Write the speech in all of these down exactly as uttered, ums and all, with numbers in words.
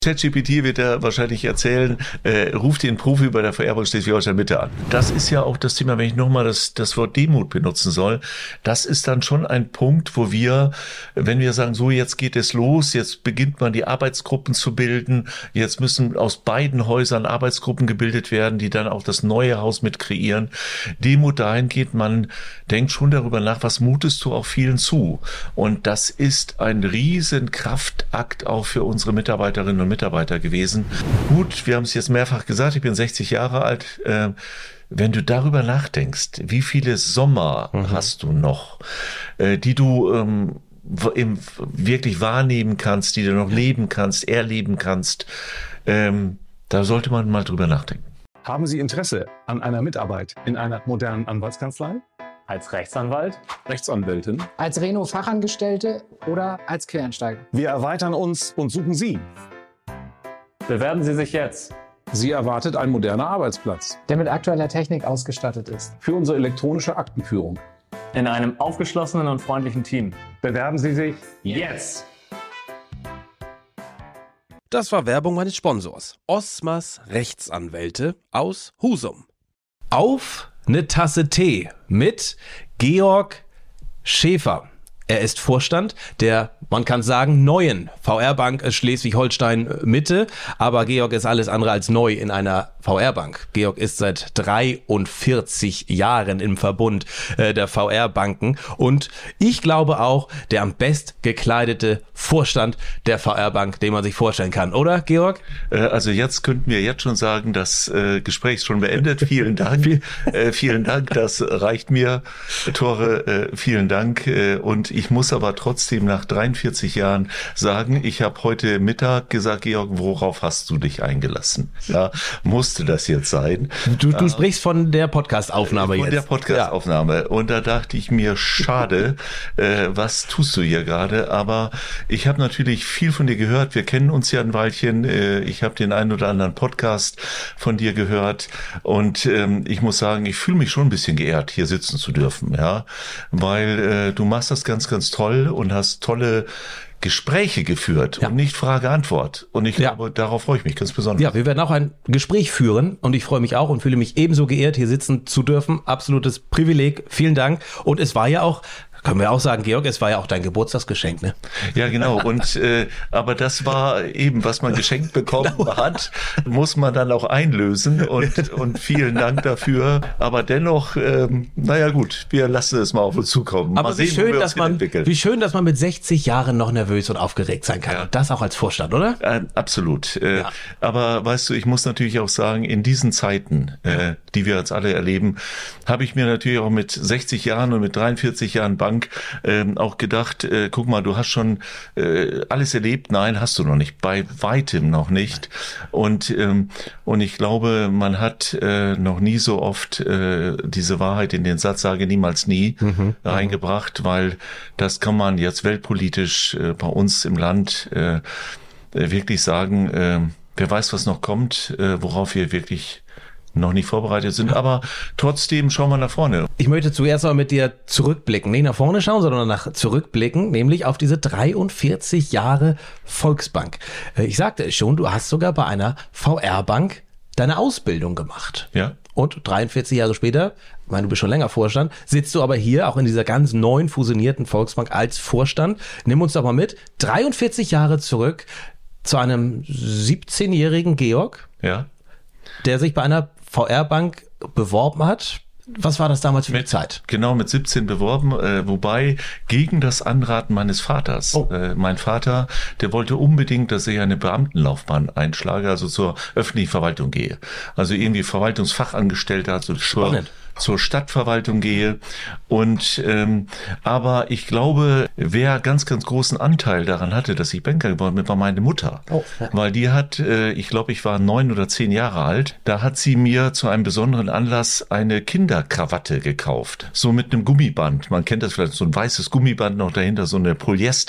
ChatGPT wird ja wahrscheinlich erzählen, äh, ruft den Profi bei der Vererbung Schleswig-Holstein-Mitte an. Das ist ja auch das Thema, wenn ich nochmal das, das Wort Demut benutzen soll. Das ist dann schon ein Punkt, wo wir, wenn wir sagen, so jetzt geht es los, jetzt beginnt man die Arbeitsgruppen zu bilden, jetzt müssen aus beiden Häusern Arbeitsgruppen gebildet werden, die dann auch das neue Haus mit kreieren. Demut dahingehend, man denkt schon darüber nach, was mutest du auch vielen zu. Und das ist ein riesen Kraftakt auch für unsere Mitarbeiterinnen und Mitarbeiter gewesen. Gut, wir haben es jetzt mehrfach gesagt, ich bin sechzig Jahre alt. Äh, wenn du darüber nachdenkst, wie viele Sommer mhm. hast du noch, äh, die du ähm, im, wirklich wahrnehmen kannst, die du noch leben kannst, erleben kannst, ähm, da sollte man mal drüber nachdenken. Haben Sie Interesse an einer Mitarbeit in einer modernen Anwaltskanzlei? Als Rechtsanwalt? Rechtsanwältin? Als Reno-Fachangestellte oder als Quereinsteiger? Wir erweitern uns und suchen Sie. Bewerben Sie sich jetzt. Sie erwartet ein moderner Arbeitsplatz. Der mit aktueller Technik ausgestattet ist. Für unsere elektronische Aktenführung. In einem aufgeschlossenen und freundlichen Team. Bewerben Sie sich jetzt. Das war Werbung meines Sponsors, Osmas Rechtsanwälte aus Husum. Auf eine Tasse Tee mit Georg Schäfer. Er ist Vorstand der, man kann sagen, neuen V R-Bank Schleswig-Holstein Mitte. Aber Georg ist alles andere als neu in einer V R-Bank. Georg ist seit dreiundvierzig Jahren im Verbund äh, der V R-Banken. Und ich glaube auch, der am best gekleidete Vorstand der V R-Bank, den man sich vorstellen kann. Oder, Georg? Äh, also jetzt könnten wir jetzt schon sagen, das äh, Gespräch ist schon beendet. Vielen Dank. äh, vielen Dank, das reicht mir. Tore, äh, vielen Dank. Äh, und ich muss aber trotzdem nach dreiundvierzig Jahren sagen, ich habe heute Mittag gesagt, Georg, worauf hast du dich eingelassen? Ja, musste das jetzt sein? Du, du sprichst von der Podcast-Aufnahme jetzt. Von der Podcast-Aufnahme. Ja. Und da dachte ich mir, schade, äh, was tust du hier gerade? Aber ich habe natürlich viel von dir gehört. Wir kennen uns ja ein Weilchen. Äh, ich habe den einen oder anderen Podcast von dir gehört. Und ähm, ich muss sagen, ich fühle mich schon ein bisschen geehrt, hier sitzen zu dürfen. Ja, weil äh, du machst das ganz ganz toll und hast tolle Gespräche geführt ja. und nicht Frage-Antwort. Und ich ja. glaube, darauf freue ich mich ganz besonders. Ja, wir werden auch ein Gespräch führen und ich freue mich auch und fühle mich ebenso geehrt, hier sitzen zu dürfen. Absolutes Privileg. Vielen Dank. Und es war ja auch, können wir auch sagen, Georg, es war ja auch dein Geburtstagsgeschenk, ne? Ja, genau. Und äh, aber das war eben, was man geschenkt bekommen genau. hat, muss man dann auch einlösen. Und und vielen Dank dafür. Aber dennoch, ähm, naja gut, wir lassen es mal auf uns zukommen. Aber mal wie sehen, schön, dass man, wie schön, dass man mit sechzig Jahren noch nervös und aufgeregt sein kann. Ja. Und das auch als Vorstand, oder? Äh, absolut. Äh, ja. Aber weißt du, ich muss natürlich auch sagen, in diesen Zeiten, äh, die wir jetzt alle erleben, habe ich mir natürlich auch mit sechzig Jahren und mit dreiundvierzig Jahren Bank ähm, auch gedacht, äh, guck mal, du hast schon äh, alles erlebt. Nein, hast du noch nicht. Bei weitem noch nicht. Und ähm, und ich glaube, man hat äh, noch nie so oft äh, diese Wahrheit in den Satz, sage niemals nie, mhm. reingebracht, weil das kann man jetzt weltpolitisch äh, bei uns im Land äh, wirklich sagen, äh, wer weiß, was noch kommt, äh, worauf wir wirklich noch nicht vorbereitet sind, aber trotzdem schauen wir nach vorne. Ich möchte zuerst mal mit dir zurückblicken, nicht nach vorne schauen, sondern nach zurückblicken, nämlich auf diese dreiundvierzig Jahre Volksbank. Ich sagte es schon, du hast sogar bei einer V R-Bank deine Ausbildung gemacht. Ja. Und dreiundvierzig Jahre später, ich meine, du bist schon länger Vorstand, sitzt du aber hier auch in dieser ganz neuen fusionierten Volksbank als Vorstand. Nimm uns doch mal mit, dreiundvierzig Jahre zurück zu einem siebzehnjährigen Georg. Ja. Der sich bei einer V R-Bank beworben hat. Was war das damals für eine Zeit? Genau, mit siebzehn beworben, äh, wobei gegen das Anraten meines Vaters. Oh. Äh, mein Vater, der wollte unbedingt, dass ich eine Beamtenlaufbahn einschlage, also zur öffentlichen Verwaltung gehe. Also irgendwie Verwaltungsfachangestellter, also zur, zur Stadtverwaltung gehe. Und ähm, aber ich glaube, wer ganz, ganz großen Anteil daran hatte, dass ich Banker geworden bin, war meine Mutter. Oh. Weil die hat, äh, ich glaube, ich war neun oder zehn Jahre alt, da hat sie mir zu einem besonderen Anlass eine Kinderkrawatte gekauft. So mit einem Gummiband. Man kennt das vielleicht, so ein weißes Gummiband noch dahinter, so eine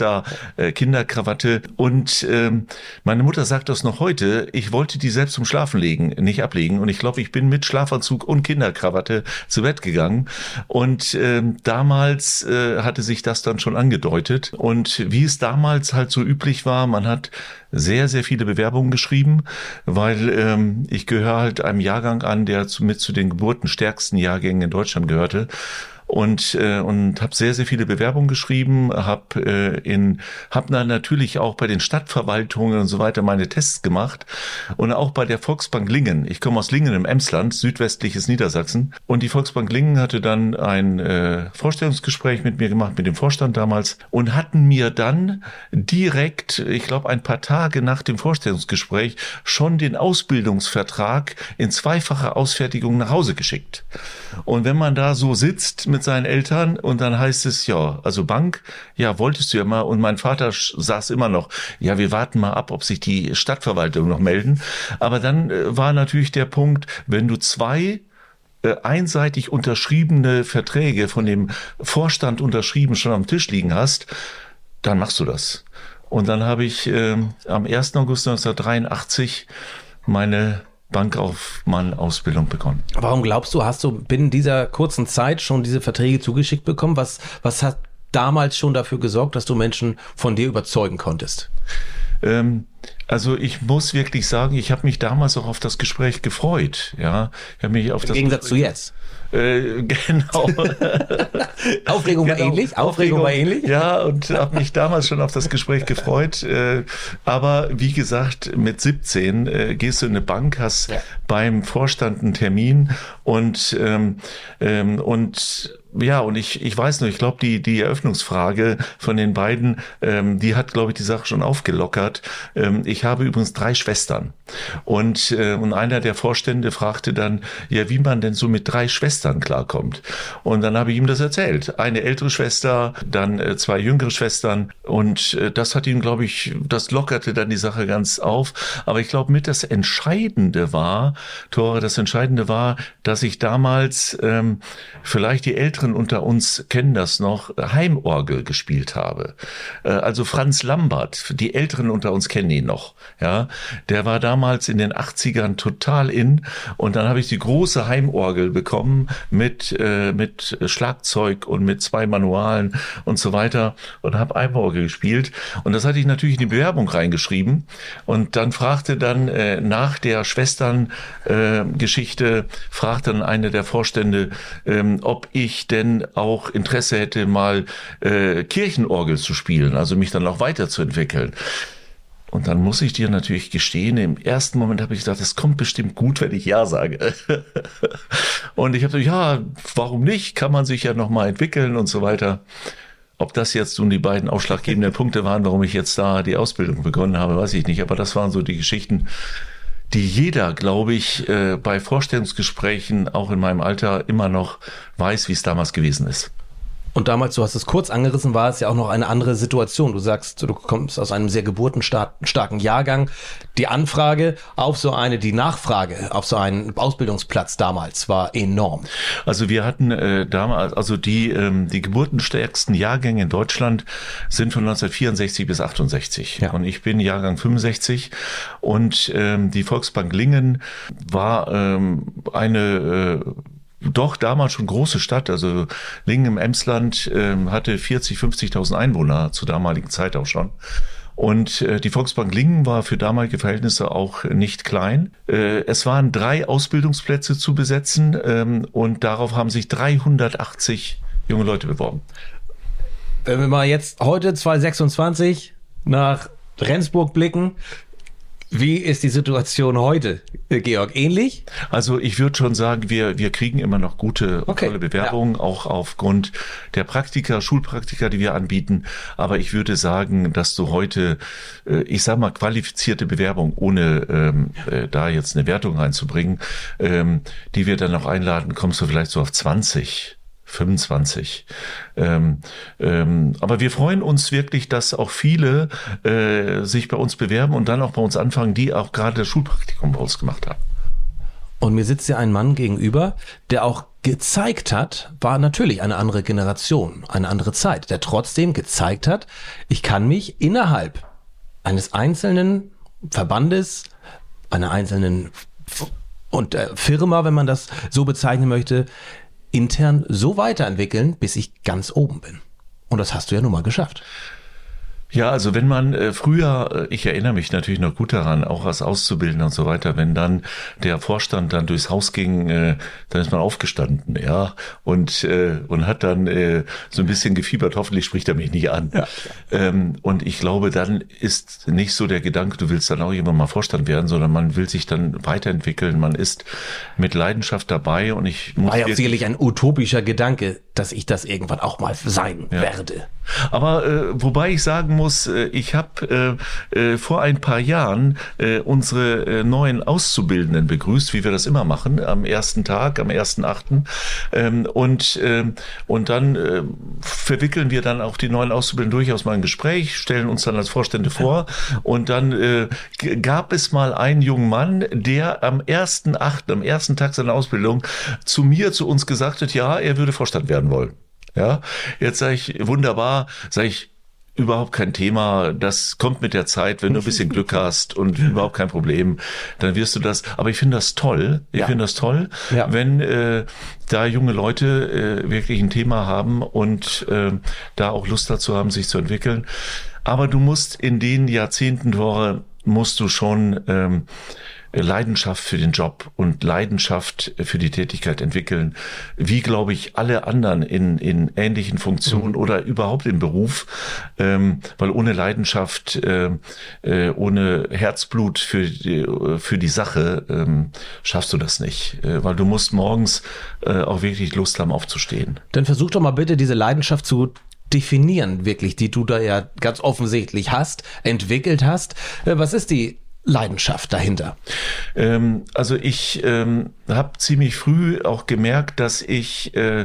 Polyester-Kinderkrawatte. Und ähm, meine Mutter sagt das noch heute, ich wollte die selbst zum Schlafen legen, nicht ablegen. Und ich glaube, ich bin mit Schlafanzug und Kinderkrawatte zu Bett gegangen. Und ähm, damals äh, hatte sich das dann schon angedeutet. Und wie es damals halt so üblich war, man hat sehr, sehr viele Bewerbungen geschrieben, weil ähm, ich gehöre halt einem Jahrgang an, der zu, mit zu den geburtenstärksten Jahrgängen in Deutschland gehörte. Und äh, und habe sehr sehr viele Bewerbungen geschrieben, habe äh, in habe dann natürlich auch bei den Stadtverwaltungen und so weiter meine Tests gemacht und auch bei der Volksbank Lingen. Ich komme aus Lingen im Emsland, südwestliches Niedersachsen, und die Volksbank Lingen hatte dann ein äh, Vorstellungsgespräch mit mir gemacht, mit dem Vorstand damals, und hatten mir dann direkt, ich glaube ein paar Tage nach dem Vorstellungsgespräch, schon den Ausbildungsvertrag in zweifacher Ausfertigung nach Hause geschickt. Und wenn man da so sitzt mit seinen Eltern und dann heißt es, ja, also Bank, ja, wolltest du ja mal, und mein Vater saß immer noch, ja, wir warten mal ab, ob sich die Stadtverwaltung noch melden. Aber dann äh, war natürlich der Punkt, wenn du zwei äh, einseitig unterschriebene Verträge von dem Vorstand unterschrieben schon am Tisch liegen hast, dann machst du das. Und dann habe ich äh, am ersten August neunzehnhundertdreiundachtzig meine Bankkaufmann-Ausbildung begonnen. Warum glaubst du, hast du binnen dieser kurzen Zeit schon diese Verträge zugeschickt bekommen? Was, was hat damals schon dafür gesorgt, dass du Menschen von dir überzeugen konntest? Ähm, also ich muss wirklich sagen, ich habe mich damals auch auf das Gespräch gefreut. Ja, ich habe mich auf Im das Gegensatz Gespräch, zu jetzt. Äh, genau. Aufregung war Genau. ähnlich? Aufregung war ähnlich? Ja, und habe mich damals schon auf das Gespräch gefreut. Äh, aber wie gesagt, mit siebzehn äh, gehst du in eine Bank, hast ja. beim Vorstand einen Termin und ähm, ähm, und ja, und ich ich weiß nur, ich glaube, die die Eröffnungsfrage von den beiden, ähm, die hat, glaube ich, die Sache schon aufgelockert. Ähm, ich habe übrigens drei Schwestern. Und äh, und einer der Vorstände fragte dann, ja, wie man denn so mit drei Schwestern klarkommt. Und dann habe ich ihm das erzählt. Eine ältere Schwester, dann äh, zwei jüngere Schwestern. Und äh, das hat ihn, glaube ich, das lockerte dann die Sache ganz auf. Aber ich glaube, mit das Entscheidende war, Tore, das Entscheidende war, dass ich damals, ähm, vielleicht die Älteren unter uns kennen das noch, Heimorgel gespielt habe. Äh, also Franz Lambert, die Älteren unter uns kennen ihn noch. Ja, der war damals in den achtzigern total in. Und dann habe ich die große Heimorgel bekommen mit äh, mit Schlagzeug und mit zwei Manualen und so weiter und habe Heimorgel gespielt. Und das hatte ich natürlich in die Bewerbung reingeschrieben. Und dann fragte dann äh, nach der Schwestern-Geschichte, äh, fragte dann eine der Vorstände, ähm, ob ich denn auch Interesse hätte, mal äh, Kirchenorgel zu spielen, also mich dann auch weiterzuentwickeln. Und dann muss ich dir natürlich gestehen, im ersten Moment habe ich gedacht, es kommt bestimmt gut, wenn ich Ja sage. Und ich habe gesagt, ja, warum nicht? Kann man sich ja noch mal entwickeln und so weiter. Ob das jetzt nun die beiden ausschlaggebenden Punkte waren, warum ich jetzt da die Ausbildung begonnen habe, weiß ich nicht. Aber das waren so die Geschichten, die jeder, glaube ich, bei Vorstellungsgesprächen, auch in meinem Alter, immer noch weiß, wie es damals gewesen ist. Und damals, du hast es kurz angerissen, war es ja auch noch eine andere Situation. Du sagst, du kommst aus einem sehr geburtenstarken Jahrgang. Die Anfrage auf so eine, die Nachfrage auf so einen Ausbildungsplatz damals war enorm. Also wir hatten äh, damals, also die ähm, die geburtenstärksten Jahrgänge in Deutschland sind von neunzehnhundertvierundsechzig bis achtundsechzig. Ja. Und ich bin Jahrgang fünfundsechzig. Und ähm, die Volksbank Lingen war ähm, eine äh, doch damals schon große Stadt, also Lingen im Emsland ähm, hatte vierzig, fünfzigtausend Einwohner zur damaligen Zeit auch schon. Und äh, die Volksbank Lingen war für damalige Verhältnisse auch nicht klein. Äh, es waren drei Ausbildungsplätze zu besetzen ähm, und darauf haben sich dreihundertachtzig junge Leute beworben. Wenn wir mal jetzt heute zweitausendsechsundzwanzig nach Rendsburg blicken, wie ist die Situation heute, Georg? Ähnlich? Also ich würde schon sagen, wir wir kriegen immer noch gute, okay. tolle Bewerbungen, ja. auch aufgrund der Praktika, Schulpraktika, die wir anbieten. Aber ich würde sagen, dass du heute, ich sag mal, qualifizierte Bewerbung, ohne ähm, äh, da jetzt eine Wertung reinzubringen, ähm, die wir dann noch einladen, kommst du vielleicht so auf zwanzig. fünfundzwanzig. Ähm, ähm, aber wir freuen uns wirklich, dass auch viele äh, sich bei uns bewerben und dann auch bei uns anfangen, die auch gerade das Schulpraktikum bei uns gemacht haben. Und mir sitzt ja ein Mann gegenüber, der auch gezeigt hat, war natürlich eine andere Generation, eine andere Zeit, der trotzdem gezeigt hat, ich kann mich innerhalb eines einzelnen Verbandes, einer einzelnen und äh, Firma, wenn man das so bezeichnen möchte, intern so weiterentwickeln, bis ich ganz oben bin. Und das hast du ja nun mal geschafft. Ja, also wenn man äh, früher, äh, ich erinnere mich natürlich noch gut daran, auch als Auszubildender und so weiter, wenn dann der Vorstand dann durchs Haus ging, äh, dann ist man aufgestanden, ja, und äh, und hat dann äh, so ein bisschen gefiebert, hoffentlich spricht er mich nicht an. Ja. Ähm, und ich glaube, dann ist nicht so der Gedanke, du willst dann auch irgendwann mal Vorstand werden, sondern man will sich dann weiterentwickeln, man ist mit Leidenschaft dabei und ich muss... War ja auch sicherlich ein utopischer Gedanke, dass ich das irgendwann auch mal sein ja. werde. Aber äh, wobei ich sagen muss, äh, ich habe äh, äh, vor ein paar Jahren äh, unsere äh, neuen Auszubildenden begrüßt, wie wir das immer machen, am ersten Tag, am ersten achten Ähm, und, äh, und dann äh, verwickeln wir dann auch die neuen Auszubildenden durchaus mal ein Gespräch, stellen uns dann als Vorstände vor und dann äh, g- gab es mal einen jungen Mann, der am ersten achten am ersten Tag seiner Ausbildung zu mir, zu uns gesagt hat, ja, er würde Vorstand werden wollen. Ja, jetzt sage ich, wunderbar, sage ich, überhaupt kein Thema, das kommt mit der Zeit, wenn du ein bisschen Glück hast und überhaupt kein Problem, dann wirst du das, aber ich finde das toll, ich ja. finde das toll, ja. wenn äh, da junge Leute äh, wirklich ein Thema haben und äh, da auch Lust dazu haben, sich zu entwickeln, aber du musst in den Jahrzehnten, Tore, musst du schon ähm, Leidenschaft für den Job und Leidenschaft für die Tätigkeit entwickeln, wie, glaube ich, alle anderen in, in ähnlichen Funktionen mhm. oder überhaupt im Beruf, ähm, weil ohne Leidenschaft, äh, äh, ohne Herzblut für die, für die Sache ähm, schaffst du das nicht, äh, weil du musst morgens äh, auch wirklich Lust haben aufzustehen. Dann versuch doch mal bitte diese Leidenschaft zu definieren, wirklich, die du da ja ganz offensichtlich hast, entwickelt hast. Äh, was ist die Leidenschaft dahinter? Ähm, also ich ähm, habe ziemlich früh auch gemerkt, dass ich äh,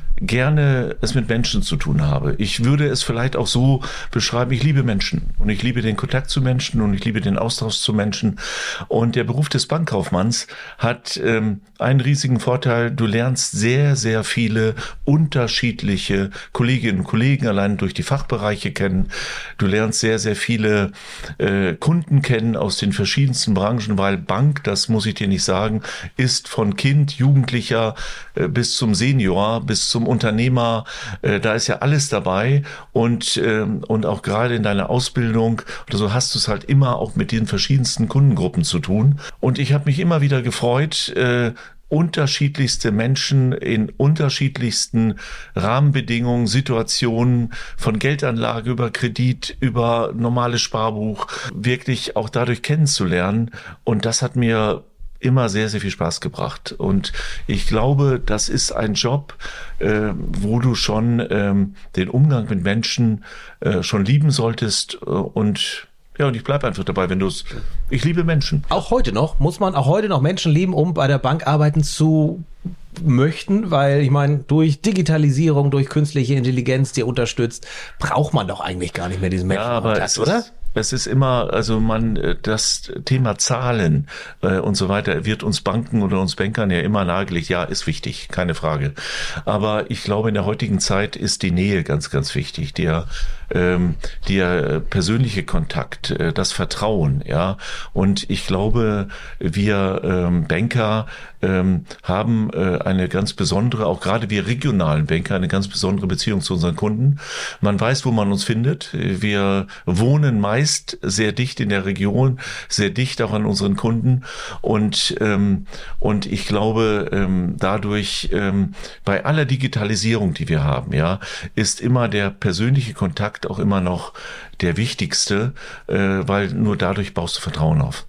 gerne es mit Menschen zu tun habe. Ich würde es vielleicht auch so beschreiben, ich liebe Menschen und ich liebe den Kontakt zu Menschen und ich liebe den Austausch zu Menschen. Und der Beruf des Bankkaufmanns hat ähm, einen riesigen Vorteil. Du lernst sehr, sehr viele unterschiedliche Kolleginnen und Kollegen allein durch die Fachbereiche kennen. Du lernst sehr, sehr viele äh, Kunden kennen aus den verschiedensten Branchen, weil Bank, das muss ich dir nicht sagen, ist von Kind, Jugendlicher äh, bis zum Senior, bis zum Unternehmer, äh, da ist ja alles dabei und ähm, und auch gerade in deiner Ausbildung oder so hast du es halt immer auch mit den verschiedensten Kundengruppen zu tun. Und ich habe mich immer wieder gefreut, äh, unterschiedlichste Menschen in unterschiedlichsten Rahmenbedingungen, Situationen, von Geldanlage über Kredit, über normales Sparbuch, wirklich auch dadurch kennenzulernen. Und das hat mir immer sehr, sehr viel Spaß gebracht. Und ich glaube, das ist ein Job, äh, wo du schon ähm, den Umgang mit Menschen äh, schon lieben solltest. Äh, und ja, und ich bleibe einfach dabei, wenn du es... Ich liebe Menschen. Auch heute noch? Muss man auch heute noch Menschen lieben, um bei der Bank arbeiten zu möchten? Weil ich meine, durch Digitalisierung, durch künstliche Intelligenz, die unterstützt, braucht man doch eigentlich gar nicht mehr diesen Menschenkontakt, ja, oder? Ist, es ist immer, also man, das Thema Zahlen äh, und so weiter wird uns Banken oder uns Bankern ja immer nahegelegt. Ja, ist wichtig, keine Frage. Aber ich glaube, in der heutigen Zeit ist die Nähe ganz, ganz wichtig. Der, ähm, der persönliche Kontakt, äh, das Vertrauen, ja. Und ich glaube, wir ähm, Banker ähm, haben äh, eine ganz besondere, auch gerade wir regionalen Banker, eine ganz besondere Beziehung zu unseren Kunden. Man weiß, wo man uns findet. Wir wohnen meist sehr dicht in der Region, sehr dicht auch an unseren Kunden und ähm, und ich glaube ähm, dadurch ähm, bei aller Digitalisierung, die wir haben, ja, ist immer der persönliche Kontakt auch immer noch der wichtigste, äh, weil nur dadurch baust du Vertrauen auf.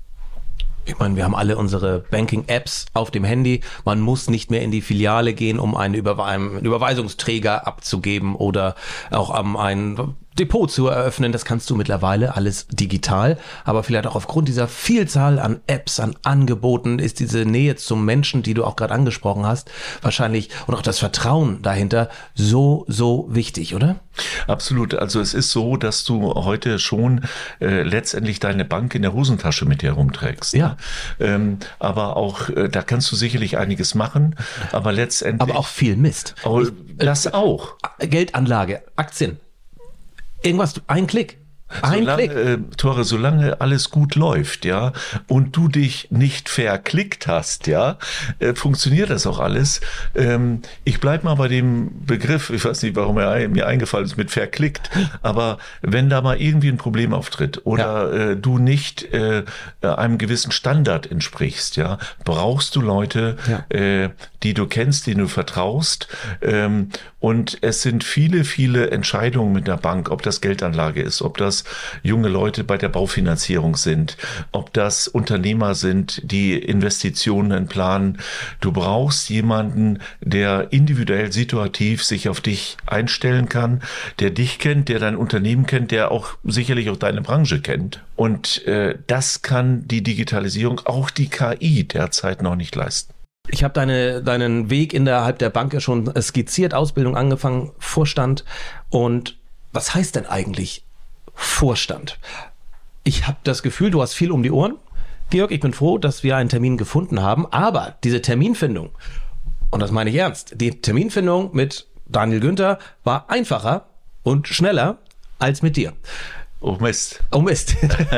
Ich meine, wir haben alle unsere Banking-Apps auf dem Handy. Man muss nicht mehr in die Filiale gehen, um einen, Überwe- einen Überweisungsträger abzugeben oder auch um ein Depot zu eröffnen. Das kannst du mittlerweile alles digital. Aber vielleicht auch aufgrund dieser Vielzahl an Apps, an Angeboten ist diese Nähe zum Menschen, die du auch gerade angesprochen hast, wahrscheinlich und auch das Vertrauen dahinter so, so wichtig, oder? Absolut. Also es ist so, dass du heute schon äh, letztendlich deine Bank in der Hosentasche mit dir rumträgst. Ja. Ähm, aber auch, äh, da kannst du sicherlich einiges machen, aber letztendlich... Aber auch viel Mist. Oh, das auch. Geldanlage, Aktien. Irgendwas, ein Klick. Ein solange, Klick. äh, Tore, solange alles gut läuft, ja, und du dich nicht verklickt hast, ja, äh, funktioniert das auch alles. Ähm, ich bleib mal bei dem Begriff, ich weiß nicht, warum er mir eingefallen ist mit verklickt, aber wenn da mal irgendwie ein Problem auftritt oder ja. äh, du nicht äh, einem gewissen Standard entsprichst, ja, brauchst du Leute, ja. äh, die du kennst, denen du vertraust, ähm, und es sind viele, viele Entscheidungen mit der Bank, ob das Geldanlage ist, ob das junge Leute bei der Baufinanzierung sind, ob das Unternehmer sind, die Investitionen planen. Du brauchst jemanden, der individuell situativ sich auf dich einstellen kann, der dich kennt, der dein Unternehmen kennt, der auch sicherlich auch deine Branche kennt. Und äh, das kann die Digitalisierung, auch die K I derzeit noch nicht leisten. Ich habe deine, deinen Weg innerhalb der Bank ja schon skizziert, Ausbildung angefangen, Vorstand. Und was heißt denn eigentlich Vorstand? Ich habe das Gefühl, du hast viel um die Ohren. Georg, ich bin froh, dass wir einen Termin gefunden haben. Aber diese Terminfindung, und das meine ich ernst, die Terminfindung mit Daniel Günther war einfacher und schneller als mit dir. Oh Mist. Oh Mist.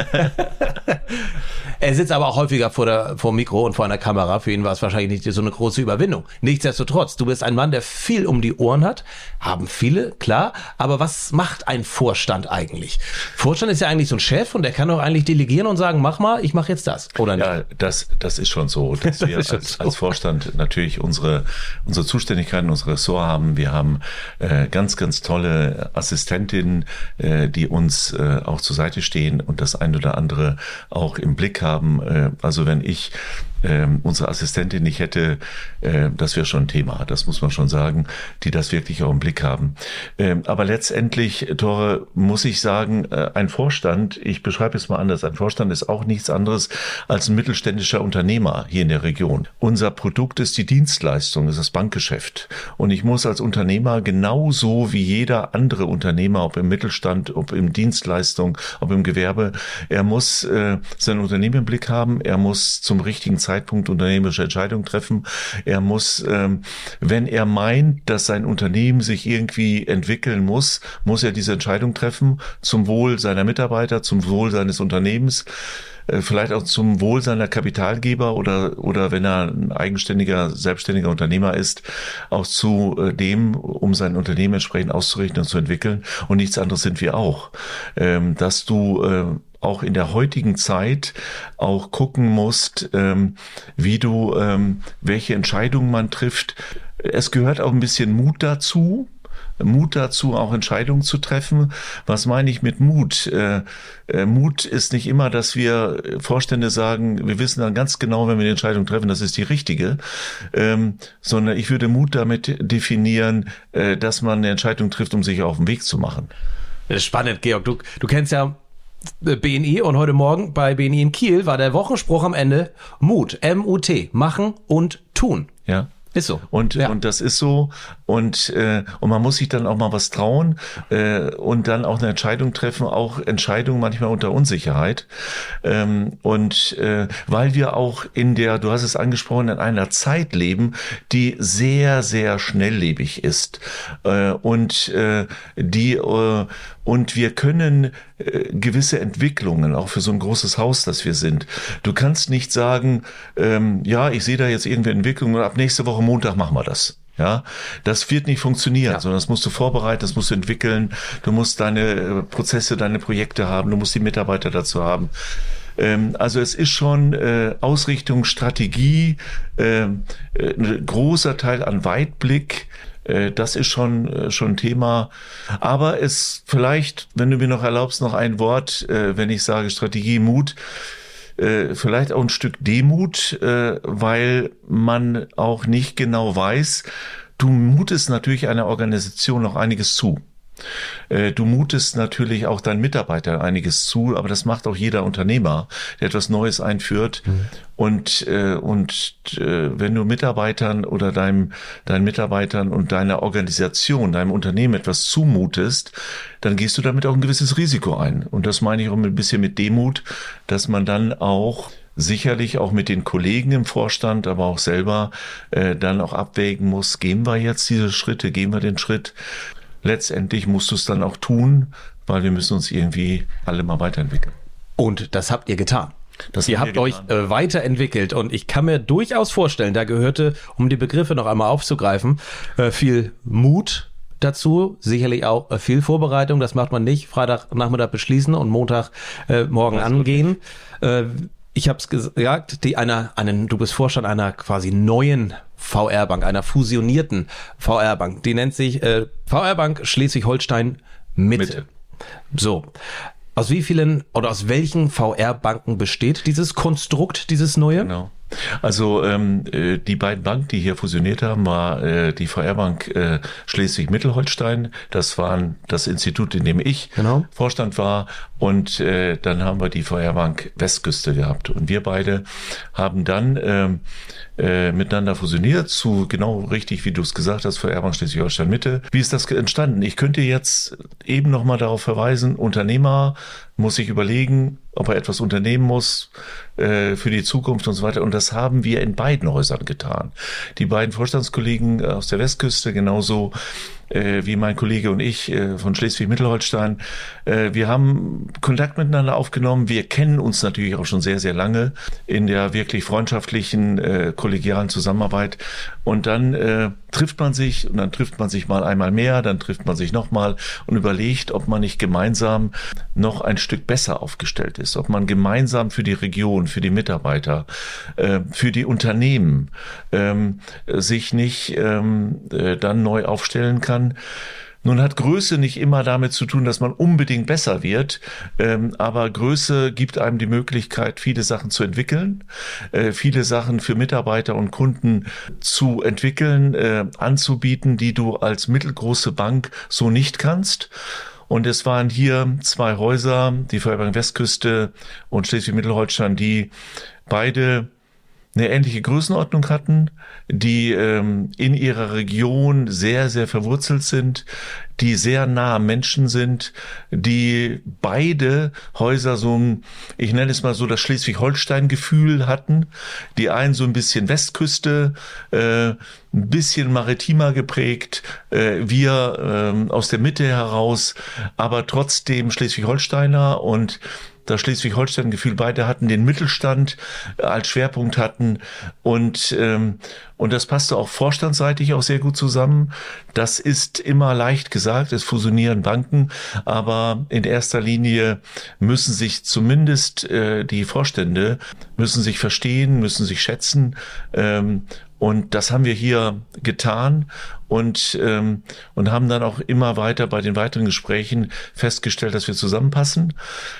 Er sitzt aber auch häufiger vor der, vor dem Mikro und vor einer Kamera. Für ihn war es wahrscheinlich nicht so eine große Überwindung. Nichtsdestotrotz, du bist ein Mann, der viel um die Ohren hat. Haben viele, klar. Aber was macht ein Vorstand eigentlich? Vorstand ist ja eigentlich so ein Chef und der kann doch eigentlich delegieren und sagen, mach mal, ich mache jetzt das. Oder nicht? Ja, das, das ist schon so, dass Das wir ist schon als, so. als Vorstand natürlich unsere, unsere Zuständigkeiten, unser Ressort haben. Wir haben äh, ganz, ganz tolle Assistentinnen, äh, die uns äh, auch zur Seite stehen und das ein oder andere auch im Blick haben. Also wenn ich äh, unsere Assistentin nicht hätte, äh, das wäre schon ein Thema, das muss man schon sagen, die das wirklich auch im Blick haben. Ähm, aber letztendlich, Tore, muss ich sagen, äh, ein Vorstand, ich beschreibe es mal anders, ein Vorstand ist auch nichts anderes als ein mittelständischer Unternehmer hier in der Region. Unser Produkt ist die Dienstleistung, ist das Bankgeschäft. Und ich muss als Unternehmer genauso wie jeder andere Unternehmer, ob im Mittelstand, ob im Dienstleistung, ob im Gewerbe, er muss äh, sein Unternehmen im Blick haben, er muss zum richtigen Zeitpunkt unternehmerische Entscheidungen treffen, er muss, ähm, wenn er meint, dass sein Unternehmen sich irgendwie entwickeln muss, muss er diese Entscheidung treffen, zum Wohl seiner Mitarbeiter, zum Wohl seines Unternehmens, äh, vielleicht auch zum Wohl seiner Kapitalgeber oder, oder wenn er ein eigenständiger, selbstständiger Unternehmer ist, auch zu äh, dem, um sein Unternehmen entsprechend auszurichten und zu entwickeln. Und nichts anderes sind wir auch. Ähm, dass du äh, auch in der heutigen Zeit auch gucken musst, ähm, wie du, ähm, welche Entscheidungen man trifft. Es gehört auch ein bisschen Mut dazu, Mut dazu, auch Entscheidungen zu treffen. Was meine ich mit Mut? Äh, äh, Mut ist nicht immer, dass wir Vorstände sagen, wir wissen dann ganz genau, wenn wir die Entscheidung treffen, das ist die richtige, ähm, sondern ich würde Mut damit definieren, äh, dass man eine Entscheidung trifft, um sich auf den Weg zu machen. Das ist spannend, Georg. Du, du kennst ja B N I und heute Morgen bei B N I in Kiel war der Wochenspruch am Ende Mut, M U T, machen und tun. Ja. Ist so. Und, ja. und das ist so. Und, äh, und man muss sich dann auch mal was trauen äh, und dann auch eine Entscheidung treffen, auch Entscheidungen manchmal unter Unsicherheit. Ähm, und äh, weil wir auch in der, du hast es angesprochen, in einer Zeit leben, die sehr, sehr schnelllebig ist. Äh, und äh, die äh, und wir können äh, gewisse Entwicklungen, auch für so ein großes Haus, das wir sind. Du kannst nicht sagen, ähm, ja, ich sehe da jetzt irgendwie Entwicklungen und ab nächste Woche Montag machen wir das. Ja, das wird nicht funktionieren, ja. sondern das musst du vorbereiten, das musst du entwickeln. Du musst deine Prozesse, deine Projekte haben, du musst die Mitarbeiter dazu haben. Ähm, also es ist schon äh, Ausrichtung, Strategie, äh, ein großer Teil an Weitblick. Das ist schon schon Thema. Aber es vielleicht, wenn du mir noch erlaubst, noch ein Wort, wenn ich sage Strategie, Mut, vielleicht auch ein Stück Demut, weil man auch nicht genau weiß, du mutest natürlich einer Organisation noch einiges zu. Du mutest natürlich auch deinen Mitarbeitern einiges zu, aber das macht auch jeder Unternehmer, der etwas Neues einführt. Mhm. Und, äh, und äh, wenn du Mitarbeitern oder deinem, deinen Mitarbeitern und deiner Organisation, deinem Unternehmen etwas zumutest, dann gehst du damit auch ein gewisses Risiko ein. Und das meine ich auch ein bisschen mit Demut, dass man dann auch sicherlich auch mit den Kollegen im Vorstand, aber auch selber äh, dann auch abwägen muss, gehen wir jetzt diese Schritte, gehen wir den Schritt. Letztendlich musst du es dann auch tun, weil wir müssen uns irgendwie alle mal weiterentwickeln. Und das habt ihr getan. Das Ihr haben habt wir euch getan. äh, weiterentwickelt und ich kann mir durchaus vorstellen, da gehörte, um die Begriffe noch einmal aufzugreifen, äh, viel Mut dazu, sicherlich auch äh, viel Vorbereitung. Das macht man nicht Freitagnachmittag beschließen und Montag äh, morgen Das angehen. Äh, ich habe es gesagt, die einer, einen, du bist Vorstand einer quasi neuen V R-Bank, einer fusionierten V R-Bank. Die nennt sich äh, V R-Bank Schleswig-Holstein Mitte. Mitte. So. Aus wie vielen oder aus welchen V R-Banken besteht dieses Konstrukt, dieses neue? Genau. Also ähm, äh, die beiden Banken, die hier fusioniert haben, war äh, die V R-Bank äh, Schleswig-Mittelholstein. Das waren das Institut, in dem ich Genau. Vorstand war. Und äh, dann haben wir die V R-Bank Westküste gehabt. Und wir beide haben dann ähm, äh, miteinander fusioniert zu, genau richtig, wie du es gesagt hast, V R-Bank Schleswig-Holstein Mitte. Wie ist das entstanden? Ich könnte jetzt eben noch mal darauf verweisen, Unternehmer muss sich überlegen, ob er etwas unternehmen muss äh, für die Zukunft und so weiter. Und das haben wir in beiden Häusern getan. Die beiden Vorstandskollegen aus der Westküste, genauso äh, wie mein Kollege und ich äh, von Schleswig-Mittelholstein. Äh, wir haben Kontakt miteinander aufgenommen. Wir kennen uns natürlich auch schon sehr, sehr lange in der wirklich freundschaftlichen, äh, kollegialen Zusammenarbeit. Und dann äh, trifft man sich und dann trifft man sich mal einmal mehr, dann trifft man sich nochmal und überlegt, ob man nicht gemeinsam noch ein Stück besser aufgestellt ist, ob man gemeinsam für die Region, für die Mitarbeiter, äh, für die Unternehmen ähm, sich nicht ähm, äh, dann neu aufstellen kann. Nun hat Größe nicht immer damit zu tun, dass man unbedingt besser wird, ähm, aber Größe gibt einem die Möglichkeit, viele Sachen zu entwickeln, äh, viele Sachen für Mitarbeiter und Kunden zu entwickeln, äh, anzubieten, die du als mittelgroße Bank so nicht kannst. Und es waren hier zwei Häuser, die V R-Bank Westküste und Schleswig-Mittelholstein, die beide eine ähnliche Größenordnung hatten, die ähm, in ihrer Region sehr, sehr verwurzelt sind, die sehr nah am Menschen sind, die beide Häuser so ein, ich nenne es mal so, das Schleswig-Holstein-Gefühl hatten, die einen so ein bisschen Westküste, äh, ein bisschen maritimer geprägt, äh, wir äh, aus der Mitte heraus, aber trotzdem Schleswig-Holsteiner und das Schleswig-Holstein-Gefühl, beide hatten den Mittelstand als Schwerpunkt hatten und ähm, und das passte auch vorstandsseitig auch sehr gut zusammen. Das ist immer leicht gesagt, es fusionieren Banken, aber in erster Linie müssen sich zumindest äh, die Vorstände müssen sich verstehen, müssen sich schätzen. Ähm, Und das haben wir hier getan und ähm, und haben dann auch immer weiter bei den weiteren Gesprächen festgestellt, dass wir zusammenpassen.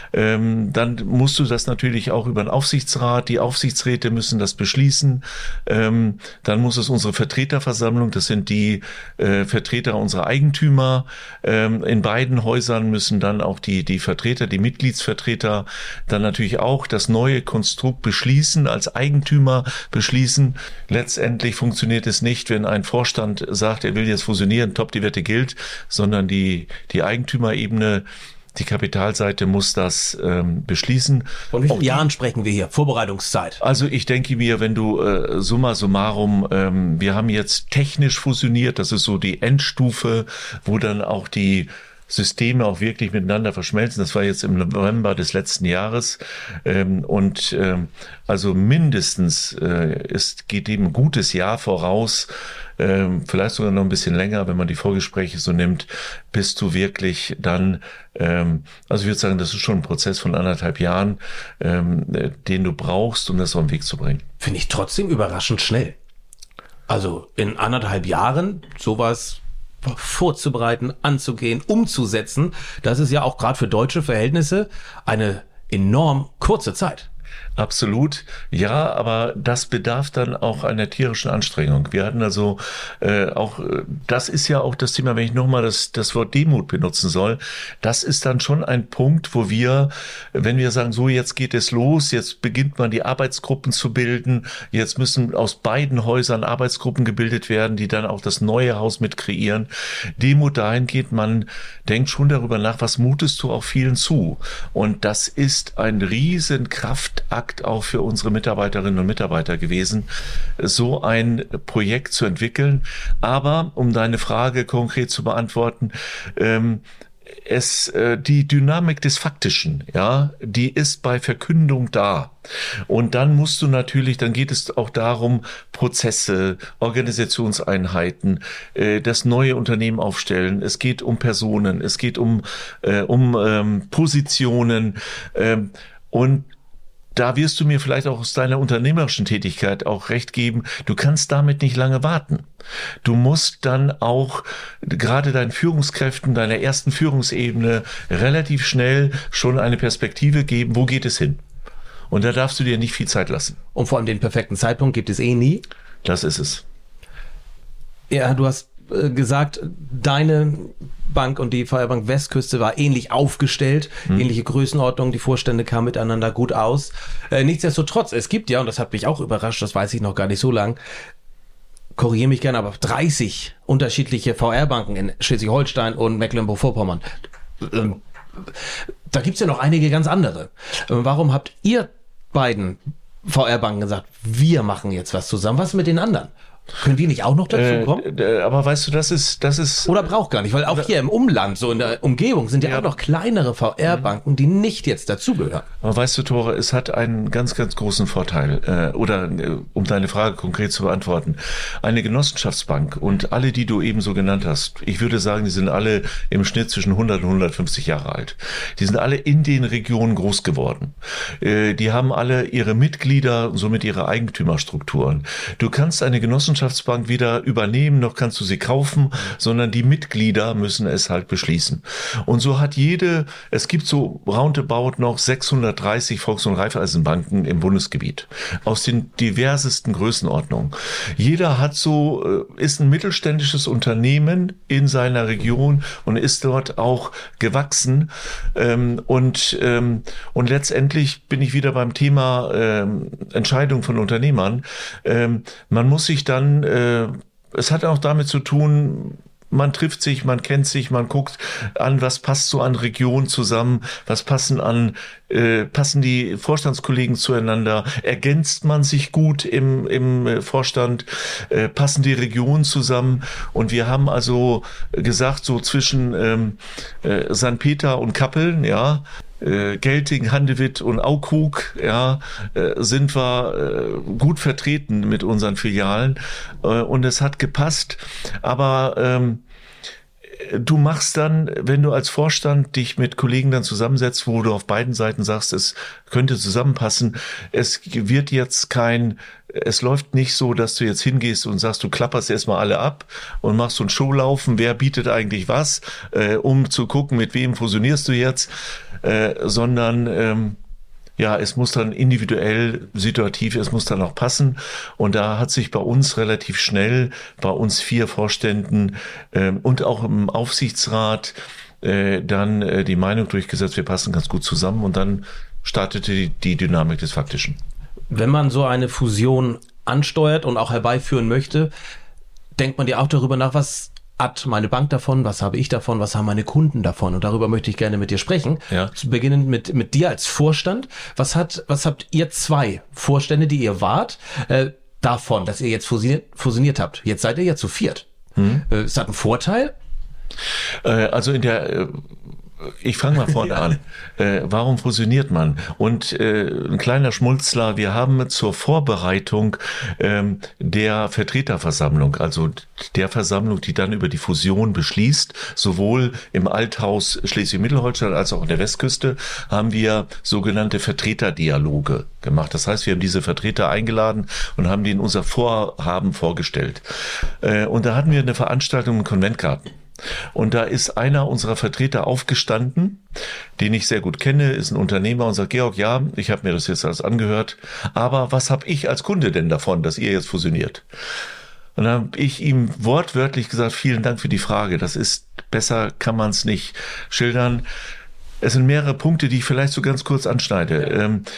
Ähm, dann musst du das natürlich auch über den Aufsichtsrat. Die Aufsichtsräte müssen das beschließen. Ähm, dann muss es unsere Vertreterversammlung, das sind die äh, Vertreter unserer Eigentümer. Ähm, in beiden Häusern müssen dann auch die die Vertreter, die Mitgliedsvertreter, dann natürlich auch das neue Konstrukt beschließen, als Eigentümer beschließen. Letztendlich funktioniert es nicht, wenn ein Vorstand sagt, er will jetzt fusionieren, top, die Wette gilt, sondern die die Eigentümerebene, die Kapitalseite muss das ähm, beschließen. Von wie vielen Auch Jahren sprechen wir hier? Vorbereitungszeit. Also ich denke mir, wenn du äh, summa summarum, ähm, wir haben jetzt technisch fusioniert, das ist so die Endstufe, wo dann auch die Systeme auch wirklich miteinander verschmelzen. Das war jetzt im November des letzten Jahres. Ähm, und ähm, also mindestens äh, ist, geht dem ein gutes Jahr voraus, ähm, vielleicht sogar noch ein bisschen länger, wenn man die Vorgespräche so nimmt, bis du wirklich dann, ähm, also ich würde sagen, das ist schon ein Prozess von anderthalb Jahren, ähm, den du brauchst, um das auf den Weg zu bringen. Finde ich trotzdem überraschend schnell. Also in anderthalb Jahren sowas vorzubereiten, anzugehen, umzusetzen, das ist ja auch gerade für deutsche Verhältnisse eine enorm kurze Zeit. Absolut, ja, aber das bedarf dann auch einer tierischen Anstrengung. Wir hatten also äh, auch, das ist ja auch das Thema, wenn ich nochmal das, das Wort Demut benutzen soll, das ist dann schon ein Punkt, wo wir, wenn wir sagen, so jetzt geht es los, jetzt beginnt man die Arbeitsgruppen zu bilden, jetzt müssen aus beiden Häusern Arbeitsgruppen gebildet werden, die dann auch das neue Haus mit kreieren. Demut dahingehend, man denkt schon darüber nach, was mutest du auch vielen zu? Und das ist ein riesen Kraftakt auch für unsere Mitarbeiterinnen und Mitarbeiter gewesen, so ein Projekt zu entwickeln. Aber um deine Frage konkret zu beantworten, ähm, es, äh, die Dynamik des Faktischen, ja, die ist bei Verkündung da. Und dann musst du natürlich, dann geht es auch darum, Prozesse, Organisationseinheiten, äh, das neue Unternehmen aufstellen. Es geht um Personen, es geht um, äh, um ähm, Positionen, ähm, und da wirst du mir vielleicht auch aus deiner unternehmerischen Tätigkeit auch recht geben, du kannst damit nicht lange warten. Du musst dann auch gerade deinen Führungskräften, deiner ersten Führungsebene relativ schnell schon eine Perspektive geben, wo geht es hin? Und da darfst du dir nicht viel Zeit lassen. Und vor allem den perfekten Zeitpunkt gibt es eh nie. Das ist es. Ja, du hast äh, gesagt, deine Bank und die Feuerbank Westküste war ähnlich aufgestellt, hm. ähnliche Größenordnung, die Vorstände kamen miteinander gut aus. Äh, nichtsdestotrotz, es gibt ja, und das hat mich auch überrascht, das weiß ich noch gar nicht so lang, korrigiere mich gerne, aber dreißig unterschiedliche V R-Banken in Schleswig-Holstein und Mecklenburg-Vorpommern. Ähm, da gibt's ja noch einige ganz andere. Ähm, warum habt ihr beiden V R-Banken gesagt, wir machen jetzt was zusammen? Was mit den anderen? Können wir nicht auch noch dazu kommen? Äh, aber weißt du, das ist, das ist. Oder braucht gar nicht, weil auch hier im Umland, so in der Umgebung, sind ja, ja auch noch kleinere V R-Banken, die nicht jetzt dazugehören. Aber weißt du, Tore, es hat einen ganz, ganz großen Vorteil, äh, oder äh, um deine Frage konkret zu beantworten, eine Genossenschaftsbank und alle, die du eben so genannt hast, ich würde sagen, die sind alle im Schnitt zwischen hundert und hundertfünfzig Jahre alt. Die sind alle in den Regionen groß geworden. Äh, die haben alle ihre Mitglieder, somit ihre Eigentümerstrukturen. Du kannst eine Genossenschaftsbank weder übernehmen, noch kannst du sie kaufen, sondern die Mitglieder müssen es halt beschließen. Und so hat jede, es gibt so roundabout noch sechshundertdreißig Volks- und Raiffeisenbanken im Bundesgebiet aus den diversesten Größenordnungen. Jeder hat so, ist ein mittelständisches Unternehmen in seiner Region und ist dort auch gewachsen. Und, und letztendlich bin ich wieder beim Thema Entscheidung von Unternehmern. Man muss sich dann Äh, es hat auch damit zu tun, man trifft sich, man kennt sich, man guckt an, was passt so an Regionen zusammen, was passen an, äh, passen die Vorstandskollegen zueinander, ergänzt man sich gut im, im Vorstand, äh, passen die Regionen zusammen, und wir haben also gesagt, so zwischen ähm, äh, Sankt Peter und Kappeln, ja, Gelting, Handewitt und Aukrug, ja, sind wir gut vertreten mit unseren Filialen, und es hat gepasst. Aber ähm, du machst dann, wenn du als Vorstand dich mit Kollegen dann zusammensetzt, wo du auf beiden Seiten sagst, es könnte zusammenpassen, es wird jetzt kein, es läuft nicht so, dass du jetzt hingehst und sagst, du klapperst erstmal alle ab und machst so ein Showlaufen, wer bietet eigentlich was, äh, um zu gucken, mit wem fusionierst du jetzt, äh, sondern ähm, ja, es muss dann individuell, situativ, es muss dann auch passen. Und da hat sich bei uns relativ schnell, bei uns vier Vorständen ähm, und auch im Aufsichtsrat äh, dann äh, die Meinung durchgesetzt, wir passen ganz gut zusammen, und dann startete die, die Dynamik des Faktischen. Wenn man so eine Fusion ansteuert und auch herbeiführen möchte, denkt man ja auch darüber nach, was hat meine Bank davon, was habe ich davon, was haben meine Kunden davon, und darüber möchte ich gerne mit dir sprechen. Ja. Zu beginnen mit mit dir als Vorstand. Was hat was habt ihr zwei Vorstände, die ihr wart, äh, davon, dass ihr jetzt fusioniert, fusioniert habt? Jetzt seid ihr ja zu viert. Hm. Äh, ist das ein Vorteil? Äh, also in der äh Ich fange mal vorne an. Äh, warum fusioniert man? Und äh, ein kleiner Schmunzler, wir haben zur Vorbereitung ähm, der Vertreterversammlung, also der Versammlung, die dann über die Fusion beschließt, sowohl im Althaus Schleswig-Mittelholstein als auch in der Westküste, haben wir sogenannte Vertreterdialoge gemacht. Das heißt, wir haben diese Vertreter eingeladen und haben denen unser Vorhaben vorgestellt. Äh, und da hatten wir eine Veranstaltung im Konventgarten. Und da ist einer unserer Vertreter aufgestanden, den ich sehr gut kenne, ist ein Unternehmer, und sagt, Georg, ja, ich habe mir das jetzt alles angehört, aber was habe ich als Kunde denn davon, dass ihr jetzt fusioniert? Und dann habe ich ihm wortwörtlich gesagt, vielen Dank für die Frage, das ist, besser kann man es nicht schildern. Es sind mehrere Punkte, die ich vielleicht so ganz kurz anschneide. Ja. Ähm,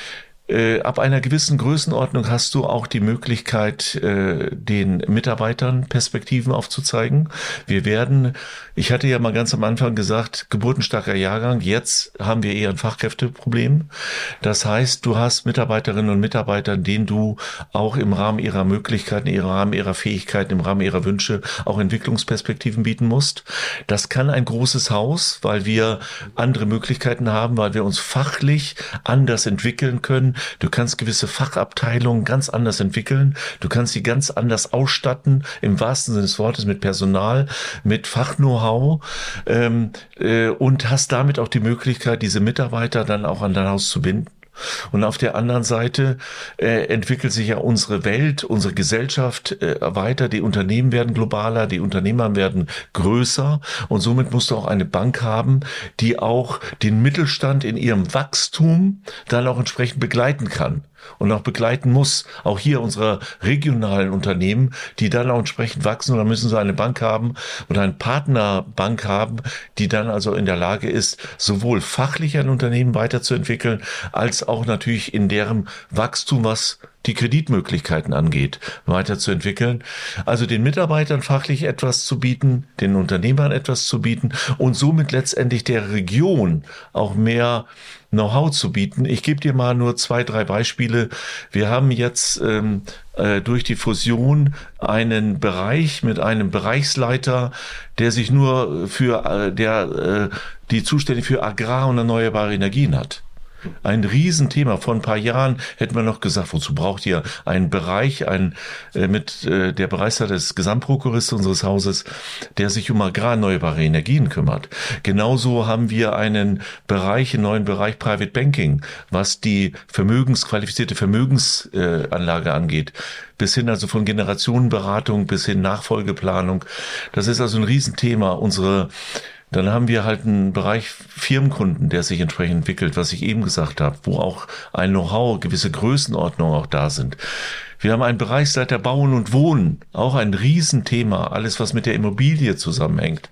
Äh, ab einer gewissen Größenordnung hast du auch die Möglichkeit, äh, den Mitarbeitern Perspektiven aufzuzeigen. Wir werden, ich hatte ja mal ganz am Anfang gesagt, geburtenstarker Jahrgang, jetzt haben wir eher ein Fachkräfteproblem. Das heißt, du hast Mitarbeiterinnen und Mitarbeiter, denen du auch im Rahmen ihrer Möglichkeiten, im Rahmen ihrer Fähigkeiten, im Rahmen ihrer Wünsche auch Entwicklungsperspektiven bieten musst. Das kann ein großes Haus, weil wir andere Möglichkeiten haben, weil wir uns fachlich anders entwickeln können. Du kannst gewisse Fachabteilungen ganz anders entwickeln. Du kannst sie ganz anders ausstatten, im wahrsten Sinne des Wortes, mit Personal, mit Fach-Know-how, ähm, äh, und hast damit auch die Möglichkeit, diese Mitarbeiter dann auch an dein Haus zu binden. Und auf der anderen Seite äh, entwickelt sich ja unsere Welt, unsere Gesellschaft äh, weiter. Die Unternehmen werden globaler, die Unternehmer werden größer. Und somit musst du auch eine Bank haben, die auch den Mittelstand in ihrem Wachstum dann auch entsprechend begleiten kann. Und auch begleiten muss, auch hier unsere regionalen Unternehmen, die dann auch entsprechend wachsen. Und dann müssen sie eine Bank haben oder eine Partnerbank haben, die dann also in der Lage ist, sowohl fachlich ein Unternehmen weiterzuentwickeln, als auch natürlich in deren Wachstum, was die Kreditmöglichkeiten angeht, weiterzuentwickeln. Also den Mitarbeitern fachlich etwas zu bieten, den Unternehmern etwas zu bieten und somit letztendlich der Region auch mehr Know-how zu bieten. Ich gebe dir mal nur zwei, drei Beispiele. Wir haben jetzt ähm, äh, durch die Fusion einen Bereich mit einem Bereichsleiter, der sich nur für äh, der äh, die zuständig für Agrar- und erneuerbare Energien hat. Ein Riesenthema. Vor ein paar Jahren hätten wir noch gesagt, wozu braucht ihr einen Bereich, ein, äh, mit äh, der Bereichsleiter des Gesamtprokuristen unseres Hauses, der sich um agrarerneuerbare Energien kümmert. Genauso haben wir einen Bereich, einen neuen Bereich Private Banking, was die Vermögens, qualifizierte Vermögensanlage äh, angeht. Bis hin also von Generationenberatung bis hin Nachfolgeplanung. Das ist also ein Riesenthema. Unsere Dann haben wir halt einen Bereich Firmenkunden, der sich entsprechend entwickelt, was ich eben gesagt habe, wo auch ein Know-how, gewisse Größenordnungen auch da sind. Wir haben einen Bereichsleiter Bauen und Wohnen, auch ein Riesenthema, alles was mit der Immobilie zusammenhängt.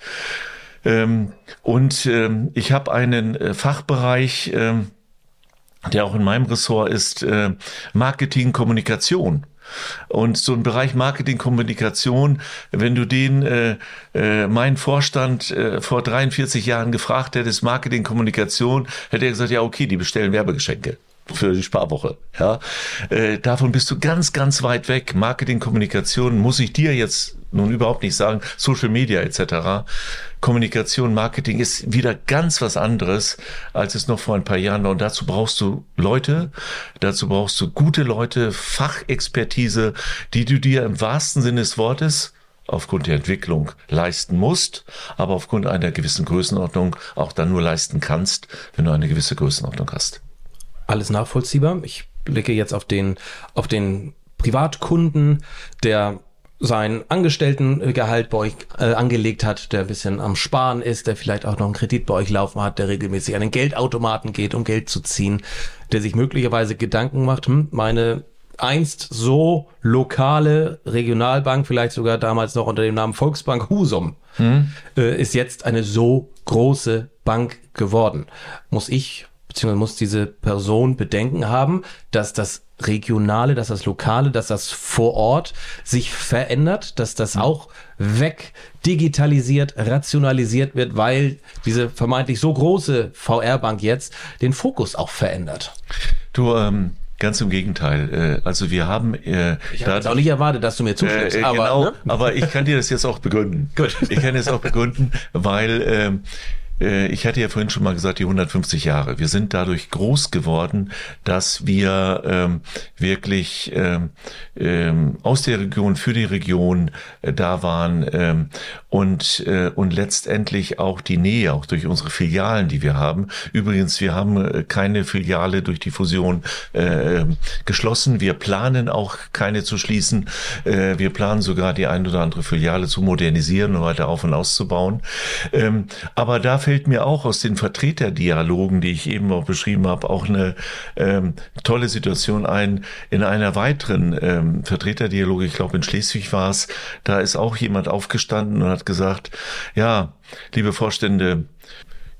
Und ich habe einen Fachbereich, der auch in meinem Ressort ist, Marketing, Kommunikation. Und so ein Bereich Marketing, Kommunikation, wenn du den, äh, äh, mein Vorstand äh, vor dreiundvierzig Jahren gefragt hättest, Marketing, Kommunikation, hätte er gesagt, ja okay, die bestellen Werbegeschenke für die Sparwoche. Ja, äh, davon bist du ganz, ganz weit weg. Marketing, Kommunikation muss ich dir jetzt nun überhaupt nicht sagen, Social Media et cetera. Kommunikation, Marketing ist wieder ganz was anderes, als es noch vor ein paar Jahren war. Und dazu brauchst du Leute, dazu brauchst du gute Leute, Fachexpertise, die du dir im wahrsten Sinne des Wortes aufgrund der Entwicklung leisten musst, aber aufgrund einer gewissen Größenordnung auch dann nur leisten kannst, wenn du eine gewisse Größenordnung hast. Alles nachvollziehbar. Ich blicke jetzt auf den, auf den Privatkunden, der sein Angestelltengehalt bei euch äh, angelegt hat, der ein bisschen am Sparen ist, der vielleicht auch noch einen Kredit bei euch laufen hat, der regelmäßig an den Geldautomaten geht, um Geld zu ziehen, der sich möglicherweise Gedanken macht, hm, meine einst so lokale Regionalbank, vielleicht sogar damals noch unter dem Namen Volksbank Husum, hm. äh, ist jetzt eine so große Bank geworden. Muss ich, beziehungsweise muss diese Person Bedenken haben, dass das Regionale, dass das Lokale, dass das vor Ort sich verändert, dass das auch weg digitalisiert, rationalisiert wird, weil diese vermeintlich so große V R-Bank jetzt den Fokus auch verändert? Du, ähm, ganz im Gegenteil. Also wir haben... Äh, ich habe jetzt auch nicht erwartet, dass du mir zustimmst. Äh, aber, genau, ne? aber ich kann dir das jetzt auch begründen. Gut. Ich kann das auch begründen, weil... Ähm, Ich hatte ja vorhin schon mal gesagt, die hundertfünfzig Jahre. Wir sind dadurch groß geworden, dass wir ähm, wirklich ähm, ähm, aus der Region für die Region äh, da waren ähm, und äh, und letztendlich auch die Nähe, auch durch unsere Filialen, die wir haben. Übrigens, wir haben äh, keine Filiale durch die Fusion äh, geschlossen. Wir planen auch keine zu schließen. Äh, wir planen sogar die ein oder andere Filiale zu modernisieren und weiter auf und auszubauen. Ähm, aber da fällt mir auch aus den Vertreterdialogen, die ich eben auch beschrieben habe, auch eine ähm, tolle Situation ein. In einer weiteren ähm, Vertreterdialoge, ich glaube in Schleswig war es, da ist auch jemand aufgestanden und hat gesagt, ja, liebe Vorstände,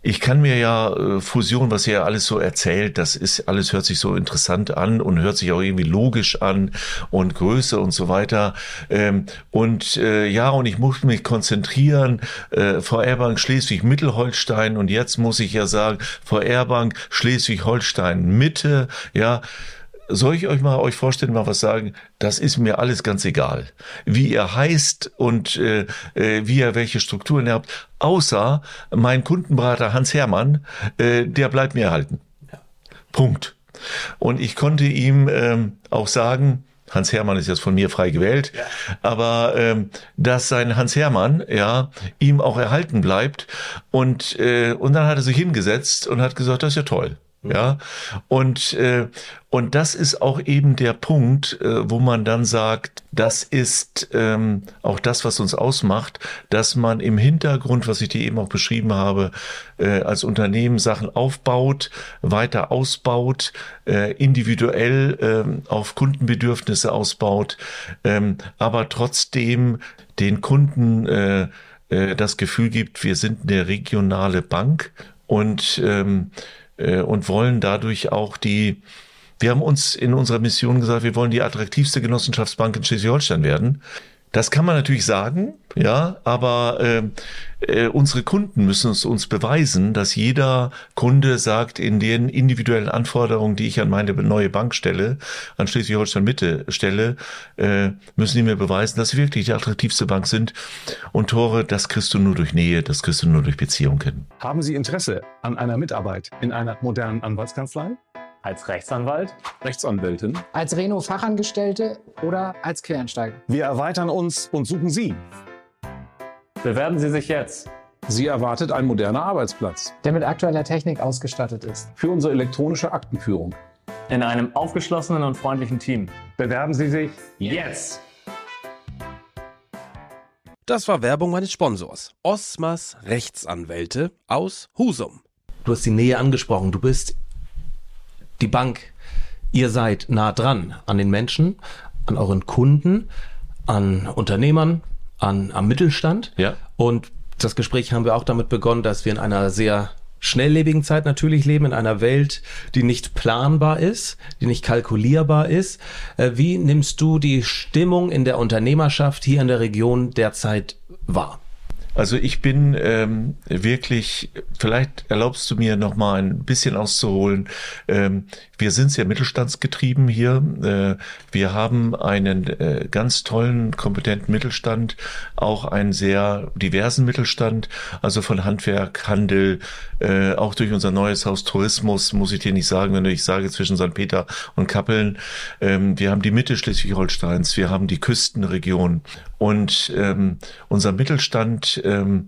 Ich kann mir ja äh, Fusion, was ihr alles so erzählt, das ist alles hört sich so interessant an und hört sich auch irgendwie logisch an und Größe und so weiter. Ähm, und äh, ja, und ich muss mich konzentrieren, äh, V R-Bank Schleswig-Mittelholstein, und jetzt muss ich ja sagen, V R-Bank Schleswig-Holstein Mitte, ja. Soll ich euch mal euch vorstellen, mal was sagen? Das ist mir alles ganz egal, wie ihr heißt und äh, wie ihr welche Strukturen ihr habt, außer mein Kundenberater Hans Hermann, äh, der bleibt mir erhalten. Ja. Punkt. Und ich konnte ihm ähm, auch sagen, Hans Hermann ist jetzt von mir frei gewählt, ja. aber ähm, dass sein Hans Hermann ja ihm auch erhalten bleibt, und äh, und dann hat er sich hingesetzt und hat gesagt, das ist ja toll. Ja, und äh, und das ist auch eben der Punkt, äh, wo man dann sagt, das ist ähm, auch das, was uns ausmacht, dass man im Hintergrund, was ich dir eben auch beschrieben habe, äh, als Unternehmen Sachen aufbaut, weiter ausbaut, äh, individuell äh, auf Kundenbedürfnisse ausbaut, ähm, aber trotzdem den Kunden äh, äh, das Gefühl gibt, wir sind eine regionale Bank, und ähm, und wollen dadurch auch die, wir haben uns in unserer Mission gesagt, wir wollen die attraktivste Genossenschaftsbank in Schleswig-Holstein werden. Das kann man natürlich sagen, ja, aber äh, äh, unsere Kunden müssen es uns beweisen, dass jeder Kunde sagt, in den individuellen Anforderungen, die ich an meine neue Bank stelle, an Schleswig-Holstein Mitte stelle, äh, müssen die mir beweisen, dass sie wirklich die attraktivste Bank sind. Und Tore, das kriegst du nur durch Nähe, das kriegst du nur durch Beziehung hin. Haben Sie Interesse an einer Mitarbeit in einer modernen Anwaltskanzlei? Als Rechtsanwalt? Rechtsanwältin? Als Reno-Fachangestellte oder als Quereinsteiger? Wir erweitern uns und suchen Sie. Bewerben Sie sich jetzt. Sie erwartet ein moderner Arbeitsplatz Der mit aktueller Technik ausgestattet ist. für unsere elektronische Aktenführung. In einem aufgeschlossenen und freundlichen Team. Bewerben Sie sich Jetzt! Das war Werbung meines Sponsors. Osmas Rechtsanwälte aus Husum. Du hast die Nähe angesprochen. Du bist die Bank. Ihr seid nah dran an den Menschen, an euren Kunden, an Unternehmern, an am Mittelstand. Ja. Und das Gespräch haben wir auch damit begonnen, dass wir in einer sehr schnelllebigen Zeit natürlich leben, in einer Welt, die nicht planbar ist, die nicht kalkulierbar ist. Wie nimmst du die Stimmung in der Unternehmerschaft hier in der Region derzeit wahr? Also ich bin ähm, wirklich, vielleicht erlaubst du mir noch mal ein bisschen auszuholen. Ähm, wir sind sehr mittelstandsgetrieben hier. Äh, wir haben einen äh, ganz tollen, kompetenten Mittelstand, auch einen sehr diversen Mittelstand, also von Handwerk, Handel, äh, auch durch unser neues Haus Tourismus, muss ich dir nicht sagen, wenn ich sage, zwischen Sankt Peter und Kappeln. Ähm, wir haben die Mitte Schleswig-Holsteins, wir haben die Küstenregion, und ähm, unser Mittelstand, ähm,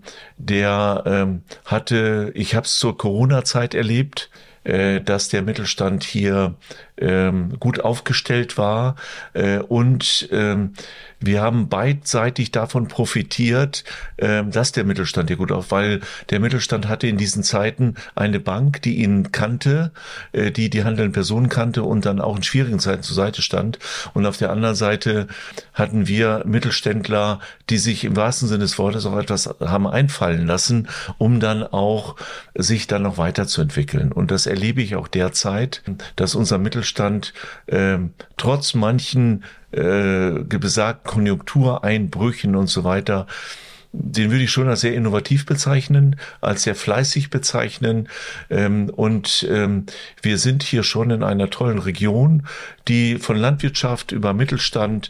der ähm, hatte, ich habe es zur Corona-Zeit erlebt, äh, dass der Mittelstand hier ähm, gut aufgestellt war, äh, und ähm, wir haben beidseitig davon profitiert, äh, dass der Mittelstand hier gut auf, weil der Mittelstand hatte in diesen Zeiten eine Bank, die ihn kannte, äh, die die handelnden Personen kannte und dann auch in schwierigen Zeiten zur Seite stand. Und auf der anderen Seite hatten wir Mittelständler, die sich im wahrsten Sinne des Wortes auch etwas haben einfallen lassen, um dann auch sich dann noch weiterzuentwickeln. Und das erlebe ich auch derzeit, dass unser Mittelstand äh, trotz manchen äh, besagten Konjunktureinbrüchen und so weiter, den würde ich schon als sehr innovativ bezeichnen, als sehr fleißig bezeichnen. Ähm, und ähm, wir sind hier schon in einer tollen Region, die von Landwirtschaft über Mittelstand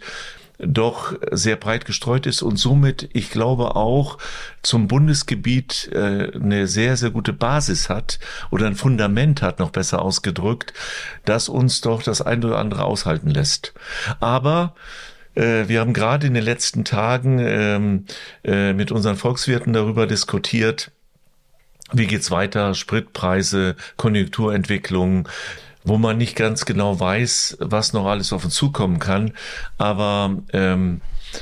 doch sehr breit gestreut ist und somit, ich glaube, auch zum Bundesgebiet äh, eine sehr, sehr gute Basis hat oder ein Fundament hat, noch besser ausgedrückt, das uns doch das eine oder andere aushalten lässt. Aber äh, wir haben gerade in den letzten Tagen ähm, äh, mit unseren Volkswirten darüber diskutiert, wie geht's weiter, Spritpreise, Konjunkturentwicklung, wo man nicht ganz genau weiß, was noch alles auf uns zukommen kann. Aber ähm,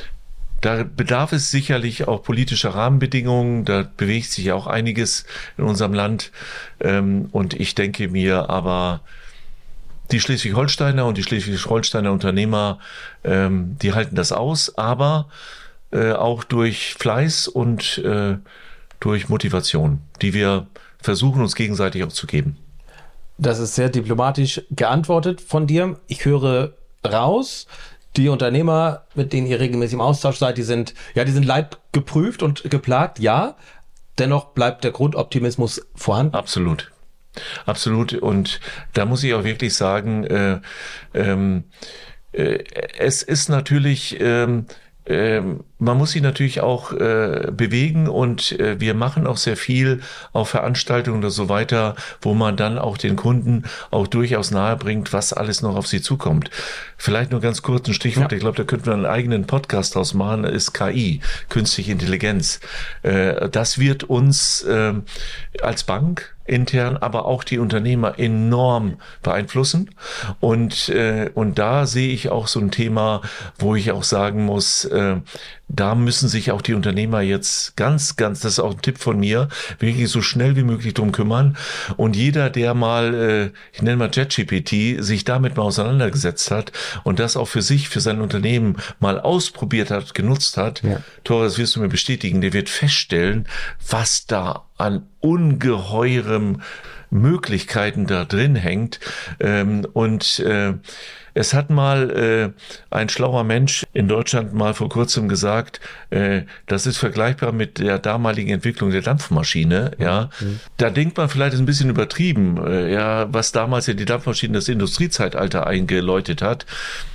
da bedarf es sicherlich auch politischer Rahmenbedingungen. Da bewegt sich ja auch einiges in unserem Land. Ähm, und ich denke mir aber, die Schleswig-Holsteiner und die Schleswig-Holsteiner Unternehmer, ähm, die halten das aus, aber äh, auch durch Fleiß und äh, durch Motivation, die wir versuchen, uns gegenseitig auch zu geben. Das ist sehr diplomatisch geantwortet von dir. Ich höre raus, die Unternehmer, mit denen ihr regelmäßig im Austausch seid, die sind, ja, die sind leidgeprüft und geplagt, ja. Dennoch bleibt der Grundoptimismus vorhanden. Absolut. Absolut. Und da muss ich auch wirklich sagen, äh, ähm, äh, es ist natürlich, ähm, Ähm, man muss sich natürlich auch äh, bewegen und äh, wir machen auch sehr viel auf Veranstaltungen oder so weiter, wo man dann auch den Kunden auch durchaus nahe bringt, was alles noch auf sie zukommt. Vielleicht nur ganz kurz ein Stichwort, ja. Ich glaube, da könnten wir einen eigenen Podcast draus machen, ist K I, künstliche Intelligenz. Äh, das wird uns äh, als Bank intern, aber auch die Unternehmer enorm beeinflussen. Und, äh, und da sehe ich auch so ein Thema, wo ich auch sagen muss, äh, da müssen sich auch die Unternehmer jetzt ganz, ganz, das ist auch ein Tipp von mir, wirklich so schnell wie möglich drum kümmern. Und jeder, der mal, äh, ich nenne mal ChatGPT, sich damit mal auseinandergesetzt hat und das auch für sich, für sein Unternehmen mal ausprobiert hat, genutzt hat, ja. Tore, das wirst du mir bestätigen, der wird feststellen, was da an ungeheurem Möglichkeiten da drin hängt. Ähm, und äh, es hat mal äh, ein schlauer Mensch in Deutschland mal vor kurzem gesagt, äh, das ist vergleichbar mit der damaligen Entwicklung der Dampfmaschine. Ja, mhm. Da denkt man vielleicht, ist ein bisschen übertrieben, äh, ja, was damals ja die Dampfmaschine das Industriezeitalter eingeläutet hat.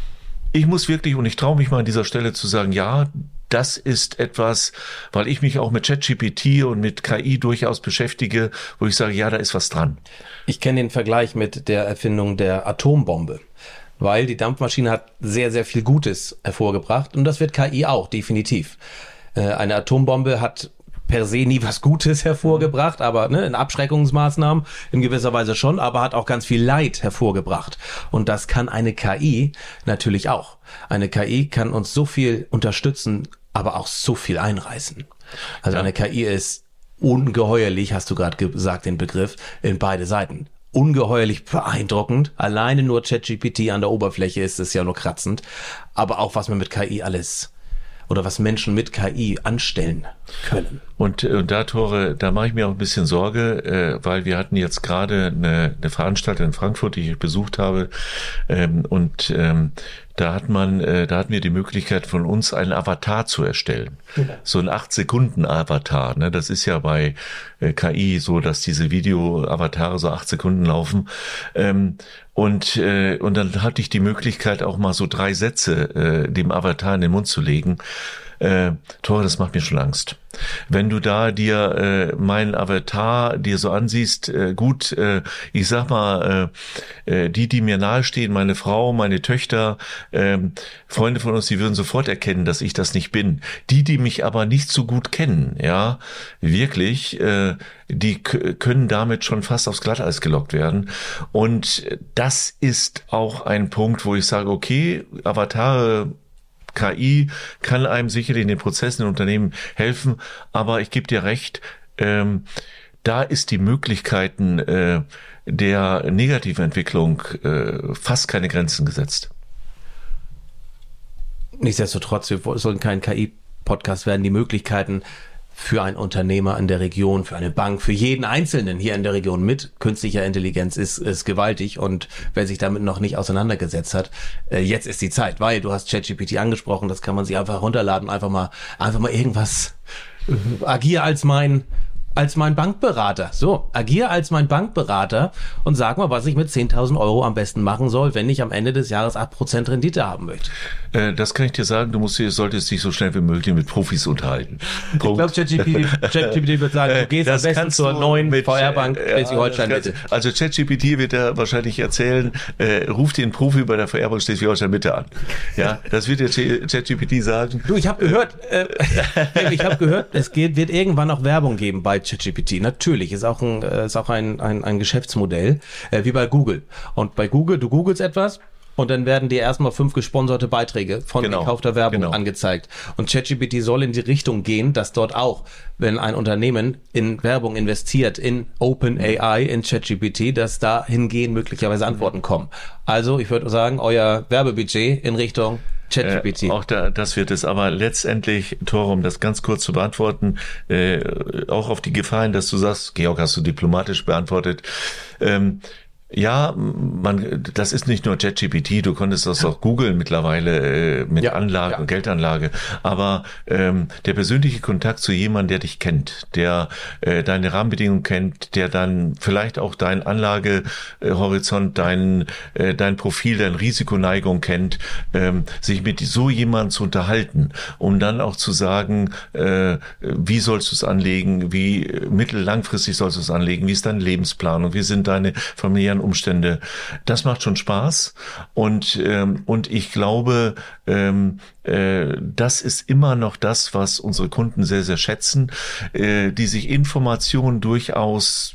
Ich muss wirklich, und ich traue mich mal an dieser Stelle zu sagen, ja, das ist etwas, weil ich mich auch mit ChatGPT und mit K I durchaus beschäftige, wo ich sage, ja, da ist was dran. Ich kenne den Vergleich mit der Erfindung der Atombombe, weil die Dampfmaschine hat sehr, sehr viel Gutes hervorgebracht und das wird K I auch, definitiv. Eine Atombombe hat per se nie was Gutes hervorgebracht, aber ne, in Abschreckungsmaßnahmen in gewisser Weise schon, aber hat auch ganz viel Leid hervorgebracht. Und das kann eine K I natürlich auch. Eine K I kann uns so viel unterstützen, aber auch so viel einreißen. Also ja. Eine K I ist ungeheuerlich, hast du gerade gesagt, den Begriff, in beide Seiten. Ungeheuerlich beeindruckend. Alleine nur ChatGPT an der Oberfläche ist es ja nur kratzend. Aber auch, was man mit K I alles oder was Menschen mit K I anstellen können. Und, und da, Tore, da mache ich mir auch ein bisschen Sorge, äh, weil wir hatten jetzt gerade eine, eine Veranstaltung in Frankfurt, die ich besucht habe, ähm, und ähm, da hat man, äh, da hatten wir die Möglichkeit von uns einen Avatar zu erstellen. Ja. So ein acht Sekunden Avatar, ne? Das ist ja bei äh, K I so, dass diese Video-Avatare so acht Sekunden laufen. Ähm, und äh, und dann hatte ich die Möglichkeit auch mal so drei Sätze äh, dem Avatar in den Mund zu legen. Äh, Tore, das macht mir schon Angst. Wenn du da dir äh, meinen Avatar dir so ansiehst, äh, gut, äh, ich sag mal, äh, äh, die, die mir nahestehen, meine Frau, meine Töchter, äh, Freunde von uns, die würden sofort erkennen, dass ich das nicht bin. Die, die mich aber nicht so gut kennen, ja, wirklich, äh, die k- können damit schon fast aufs Glatteis gelockt werden. Und das ist auch ein Punkt, wo ich sage, okay, Avatare, K I kann einem sicherlich in den Prozessen in Unternehmen helfen, aber ich gebe dir recht, ähm, da ist die Möglichkeiten äh, der negativen Entwicklung äh, fast keine Grenzen gesetzt. Nichtsdestotrotz, wir sollen kein K I-Podcast werden, die Möglichkeiten für einen Unternehmer in der Region, für eine Bank, für jeden Einzelnen hier in der Region mit künstlicher Intelligenz ist, ist gewaltig. Und wer sich damit noch nicht auseinandergesetzt hat, äh, jetzt ist die Zeit, weil du hast ChatGPT angesprochen, das kann man sich einfach runterladen, einfach mal, einfach mal irgendwas, äh, agier als mein, als mein Bankberater. So, agier als mein Bankberater und sag mal, was ich mit zehntausend Euro am besten machen soll, wenn ich am Ende des Jahres acht Prozent Rendite haben möchte. Äh, das kann ich dir sagen, du musst, solltest dich so schnell wie möglich mit Profis unterhalten. Ich glaube, ChatGPT wird sagen, du gehst das am besten zur neuen V R-Bank Schleswig-Holstein Mitte. Also ChatGPT wird er wahrscheinlich erzählen, äh, ruf den Profi bei der V R-Bank Schleswig-Holstein Mitte an. Ja, das wird dir ChatGPT sagen. Du, ich habe gehört, äh, ich habe gehört, es geht, wird irgendwann auch Werbung geben bei ChatGPT. Natürlich, ist auch ein, ist auch ein, ein, ein Geschäftsmodell, äh, wie bei Google. Und bei Google, du googelst etwas und dann werden dir erstmal fünf gesponserte Beiträge von genau, gekaufter Werbung genau. angezeigt. Und ChatGPT soll in die Richtung gehen, dass dort auch, wenn ein Unternehmen in Werbung investiert, in OpenAI, in ChatGPT, dass da hingehen möglicherweise Antworten kommen. Also, ich würde sagen, euer Werbebudget in Richtung ChatGPT. Äh, auch da, das wird es. Aber letztendlich, Tore, um das ganz kurz zu beantworten, äh, auch auf die Gefallen, dass du sagst, Georg, hast du diplomatisch beantwortet. Ähm, Ja, man, das ist nicht nur ChatGPT, du konntest das auch googeln mittlerweile äh, mit Ja, Anlage ja. und Geldanlage. Aber ähm, der persönliche Kontakt zu jemandem, der dich kennt, der äh, deine Rahmenbedingungen kennt, der dann vielleicht auch deinen Anlagehorizont, dein äh, dein Profil, deine Risikoneigung kennt, ähm, sich mit so jemandem zu unterhalten, um dann auch zu sagen, äh, wie sollst du es anlegen, wie äh, mittel-, langfristig sollst du es anlegen, wie ist deine Lebensplanung, wie sind deine familiären Umstände. Das macht schon Spaß und ähm, und ich glaube, ähm, äh, das ist immer noch das, was unsere Kunden sehr, sehr schätzen, äh, die sich Informationen durchaus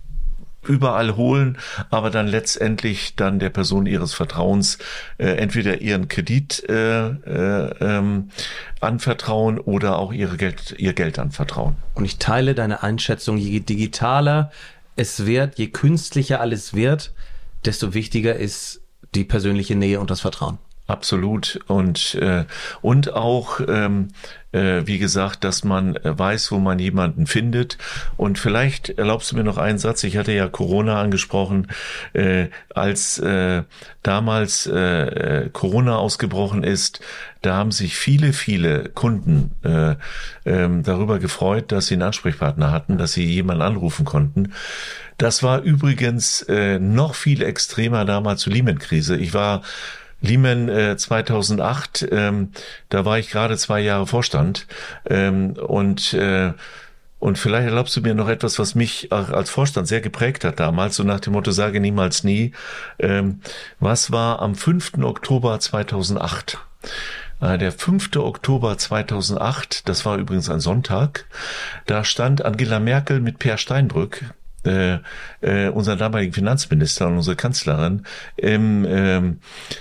überall holen, aber dann letztendlich dann der Person ihres Vertrauens äh, entweder ihren Kredit äh, äh, ähm, anvertrauen oder auch ihre Geld, ihr Geld anvertrauen. Und ich teile deine Einschätzung, je digitaler es wird, je künstlicher alles wird, desto wichtiger ist die persönliche Nähe und das Vertrauen. Absolut. Und äh, und auch, ähm, äh, wie gesagt, dass man weiß, wo man jemanden findet. Und vielleicht erlaubst du mir noch einen Satz. Ich hatte ja Corona angesprochen. Äh, als äh, damals äh, Corona ausgebrochen ist, da haben sich viele, viele Kunden äh, ähm, darüber gefreut, dass sie einen Ansprechpartner hatten, dass sie jemanden anrufen konnten. Das war übrigens äh, noch viel extremer damals zur Lehman-Krise. Ich war Lehman äh, zweitausendacht, ähm, da war ich gerade zwei Jahre Vorstand ähm, und äh, und vielleicht erlaubst du mir noch etwas, was mich auch als Vorstand sehr geprägt hat damals, so nach dem Motto, sage niemals nie. Ähm, was war am fünften Oktober zweitausendacht? Äh, der fünfte Oktober zweitausendacht, das war übrigens ein Sonntag, da stand Angela Merkel mit Peer Steinbrück, äh, äh, unseren damaligen Finanzminister und unsere Kanzlerin, im ähm,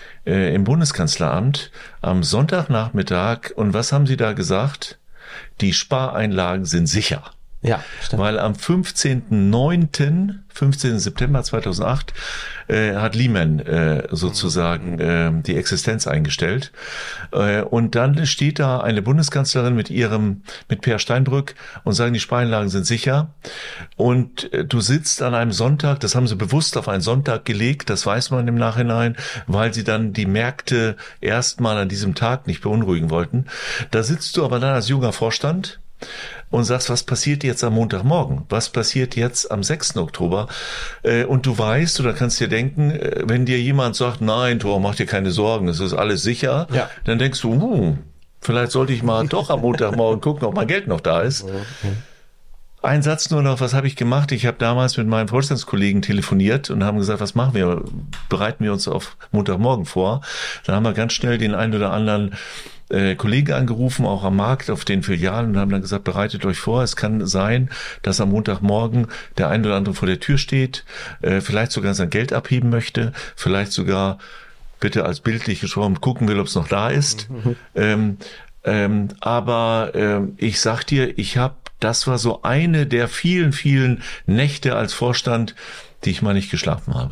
im Bundeskanzleramt am Sonntagnachmittag. Und was haben sie da gesagt? Die Spareinlagen sind sicher. Ja, stimmt. Weil am fünfzehnten neunten, fünfzehnten September zweitausendacht, äh, hat Lehman äh, sozusagen äh, die Existenz eingestellt. Äh, und dann steht da eine Bundeskanzlerin mit ihrem, mit Peer Steinbrück und sagen, die Spareinlagen sind sicher. Und äh, du sitzt an einem Sonntag, das haben sie bewusst auf einen Sonntag gelegt, das weiß man im Nachhinein, weil sie dann die Märkte erstmal an diesem Tag nicht beunruhigen wollten. Da sitzt du aber dann als junger Vorstand und sagst, was passiert jetzt am Montagmorgen? Was passiert jetzt am sechsten Oktober? Äh, und du weißt oder kannst dir denken, äh, wenn dir jemand sagt, nein, Thor, mach dir keine Sorgen, es ist alles sicher, Ja. dann denkst du, uh, vielleicht sollte ich mal doch am Montagmorgen gucken, ob mein Geld noch da ist. Ein Satz nur noch, was habe ich gemacht? Ich habe damals mit meinen Vorstandskollegen telefoniert und haben gesagt, was machen wir? Bereiten wir uns auf Montagmorgen vor? Dann haben wir ganz schnell den einen oder anderen äh, Kollegen angerufen, auch am Markt, auf den Filialen, und haben dann gesagt, bereitet euch vor. Es kann sein, dass am Montagmorgen der ein oder andere vor der Tür steht, äh, vielleicht sogar sein Geld abheben möchte, vielleicht sogar bitte als bildliche Form gucken will, ob es noch da ist. Mhm. Ähm, ähm, aber ähm, ich sag dir, ich habe das war so eine der vielen, vielen Nächte als Vorstand, die ich mal nicht geschlafen habe.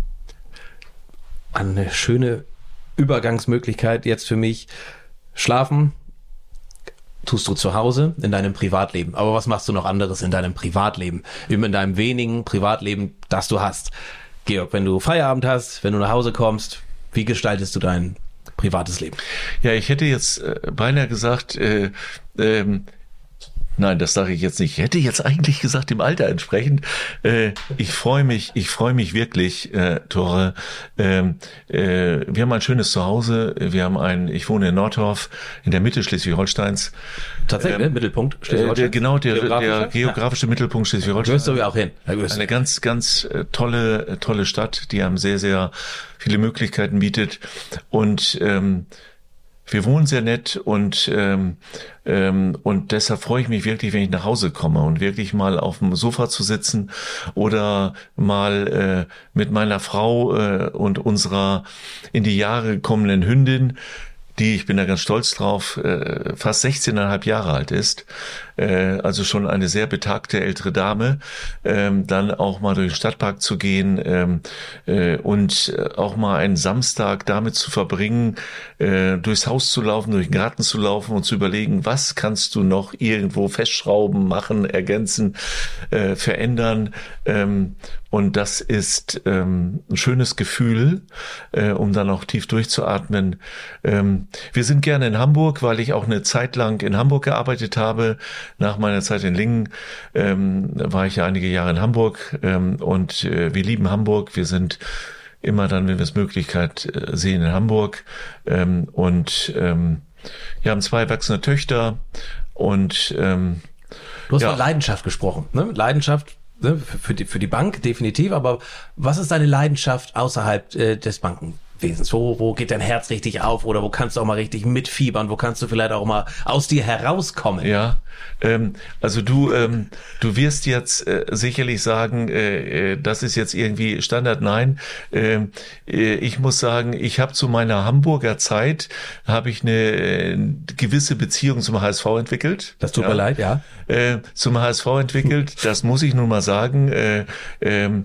Eine schöne Übergangsmöglichkeit jetzt für mich. Schlafen tust du zu Hause in deinem Privatleben. Aber was machst du noch anderes in deinem Privatleben? Eben in deinem wenigen Privatleben, das du hast. Georg, wenn du Feierabend hast, wenn du nach Hause kommst, wie gestaltest du dein privates Leben? Ja, ich hätte jetzt äh, beinahe gesagt, äh, ähm, nein, das sage ich jetzt nicht. Ich hätte jetzt eigentlich gesagt, dem Alter entsprechend. Äh, ich freue mich, ich freue mich wirklich, äh, Tore. Ähm, äh, wir haben ein schönes Zuhause. Wir haben ein, ich wohne in Nordhorf, in der Mitte Schleswig-Holsteins. Tatsächlich, ähm, Mittelpunkt Schleswig-Holstein. Äh, der, genau, der geografische, der geografische ja. Mittelpunkt Schleswig-Holstein. Gehörst du auch hin. Eine ganz, ganz äh, tolle, tolle Stadt, die einem sehr, sehr viele Möglichkeiten bietet. Und ähm, wir wohnen sehr nett und ähm, ähm, und deshalb freue ich mich wirklich, wenn ich nach Hause komme und wirklich mal auf dem Sofa zu sitzen oder mal äh, mit meiner Frau äh, und unserer in die Jahre kommenden Hündin die, ich bin da ganz stolz drauf, äh, fast sechzehneinhalb Jahre alt ist, äh, also schon eine sehr betagte ältere Dame, ähm, dann auch mal durch den Stadtpark zu gehen ähm, äh, und auch mal einen Samstag damit zu verbringen, äh, durchs Haus zu laufen, durch den Garten zu laufen und zu überlegen, was kannst du noch irgendwo festschrauben, machen, ergänzen, äh, verändern. Ähm, und das ist ähm, ein schönes Gefühl, äh, um dann auch tief durchzuatmen. Ähm, wir sind gerne in Hamburg, weil ich auch eine Zeit lang in Hamburg gearbeitet habe. Nach meiner Zeit in Lingen ähm, war ich ja einige Jahre in Hamburg ähm, und äh, wir lieben Hamburg. Wir sind immer dann, wenn wir es Möglichkeit äh, sehen, in Hamburg ähm, und ähm, wir haben zwei erwachsene Töchter und ähm, Du hast ja. von Leidenschaft gesprochen, ne? Leidenschaft ne? für die für die Bank definitiv, aber was ist deine Leidenschaft außerhalb äh, des Bankenwesens? Wo wo geht dein Herz richtig auf oder wo kannst du auch mal richtig mitfiebern? Wo kannst du vielleicht auch mal aus dir herauskommen? Ja, ähm, also du ähm, du wirst jetzt äh, sicherlich sagen, äh, das ist jetzt irgendwie Standard. Nein, äh, ich muss sagen, ich habe zu meiner Hamburger Zeit habe ich eine äh, gewisse Beziehung zum H S V entwickelt. Das tut ja. mir leid, ja. Äh, zum H S V entwickelt, das muss ich nun mal sagen. Äh, ähm,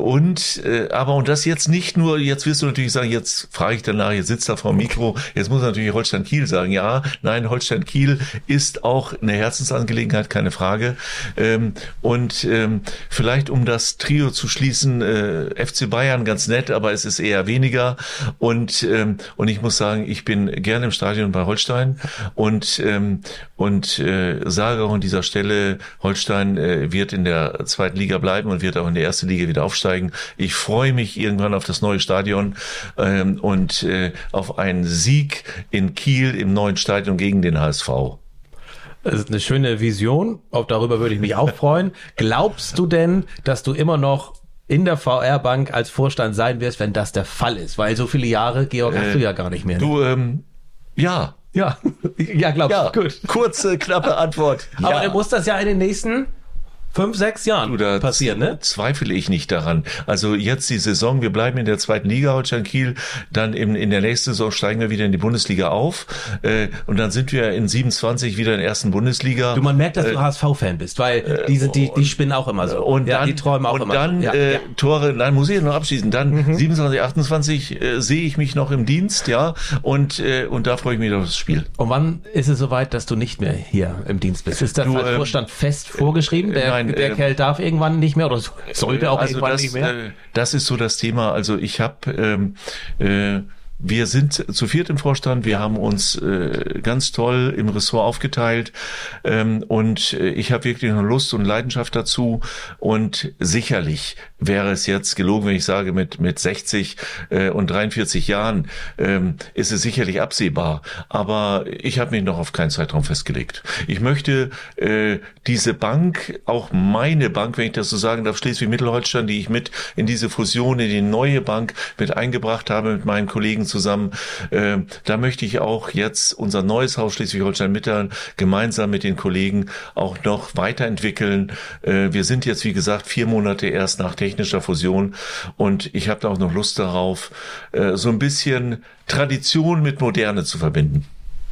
und äh, aber und das jetzt nicht nur, jetzt wirst du natürlich sagen, jetzt frage ich danach, jetzt sitzt da vor dem Mikro, jetzt muss natürlich Holstein Kiel sagen, ja, nein, Holstein Kiel ist auch eine Herzensangelegenheit, keine Frage. Ähm, und ähm, vielleicht um das Trio zu schließen, äh, F C Bayern ganz nett, aber es ist eher weniger. Und ähm, und ich muss sagen, ich bin gerne im Stadion bei Holstein und ähm, und äh, sage auch an dieser Stelle, Holstein äh, wird in der zweiten Liga bleiben und wird auch in die erste Liga wieder aufsteigen. Ich freue mich irgendwann auf das neue Stadion ähm, und äh, auf einen Sieg in Kiel im neuen Stadion gegen den H S V. Das ist eine schöne Vision, auch darüber würde ich mich auch freuen. Glaubst du denn, dass du immer noch in der V R-Bank als Vorstand sein wirst, wenn das der Fall ist? Weil so viele Jahre, Georg, hast Äh, du ja gar nicht mehr. Ne? Du, ähm, ja. Ja, ja, glaubst Ja, du. Gut. kurze, knappe Antwort. Aber ja. dann muss das ja in den nächsten fünf, sechs Jahren Du, da passieren, ne? zweifle ich nicht daran. Also jetzt die Saison, wir bleiben in der zweiten Liga, Holstein Kiel, dann im, in der nächsten Saison steigen wir wieder in die Bundesliga auf äh, und dann sind wir in siebenundzwanzig wieder in der ersten Bundesliga. Du, man merkt, dass du äh, H S V-Fan bist, weil diese, die, die spinnen auch immer so. Und ja, dann, die träumen auch und immer. dann ja, äh, ja. Tore, nein, muss ich noch abschließen. Dann mhm. siebenundzwanzig, achtundzwanzig äh, sehe ich mich noch im Dienst, ja, und äh, und da freue ich mich auf das Spiel. Und wann ist es soweit, dass du nicht mehr hier im Dienst bist? Ist das Du, als ähm, Vorstand fest vorgeschrieben? Der, nein, der äh, Kerl darf irgendwann nicht mehr oder sollte auch also irgendwann das, nicht mehr? Äh, das ist so das Thema. Also ich habe ähm, äh, wir sind zu viert im Vorstand, wir haben uns äh, ganz toll im Ressort aufgeteilt ähm, und äh, ich habe wirklich noch Lust und Leidenschaft dazu und sicherlich wäre es jetzt gelogen, wenn ich sage, mit mit sechzig äh, und dreiundvierzig Jahren ähm, ist es sicherlich absehbar, aber ich habe mich noch auf keinen Zeitraum festgelegt. Ich möchte äh, diese Bank, auch meine Bank, wenn ich das so sagen darf, Schleswig-Mittelholstein, die ich mit in diese Fusion, in die neue Bank mit eingebracht habe mit meinen Kollegen zusammen. Äh, da möchte ich auch jetzt unser neues Haus Schleswig-Holstein-Mitte gemeinsam mit den Kollegen auch noch weiterentwickeln. Äh, wir sind jetzt, wie gesagt, vier Monate erst nach technischer Fusion und ich habe da auch noch Lust darauf, äh, so ein bisschen Tradition mit Moderne zu verbinden.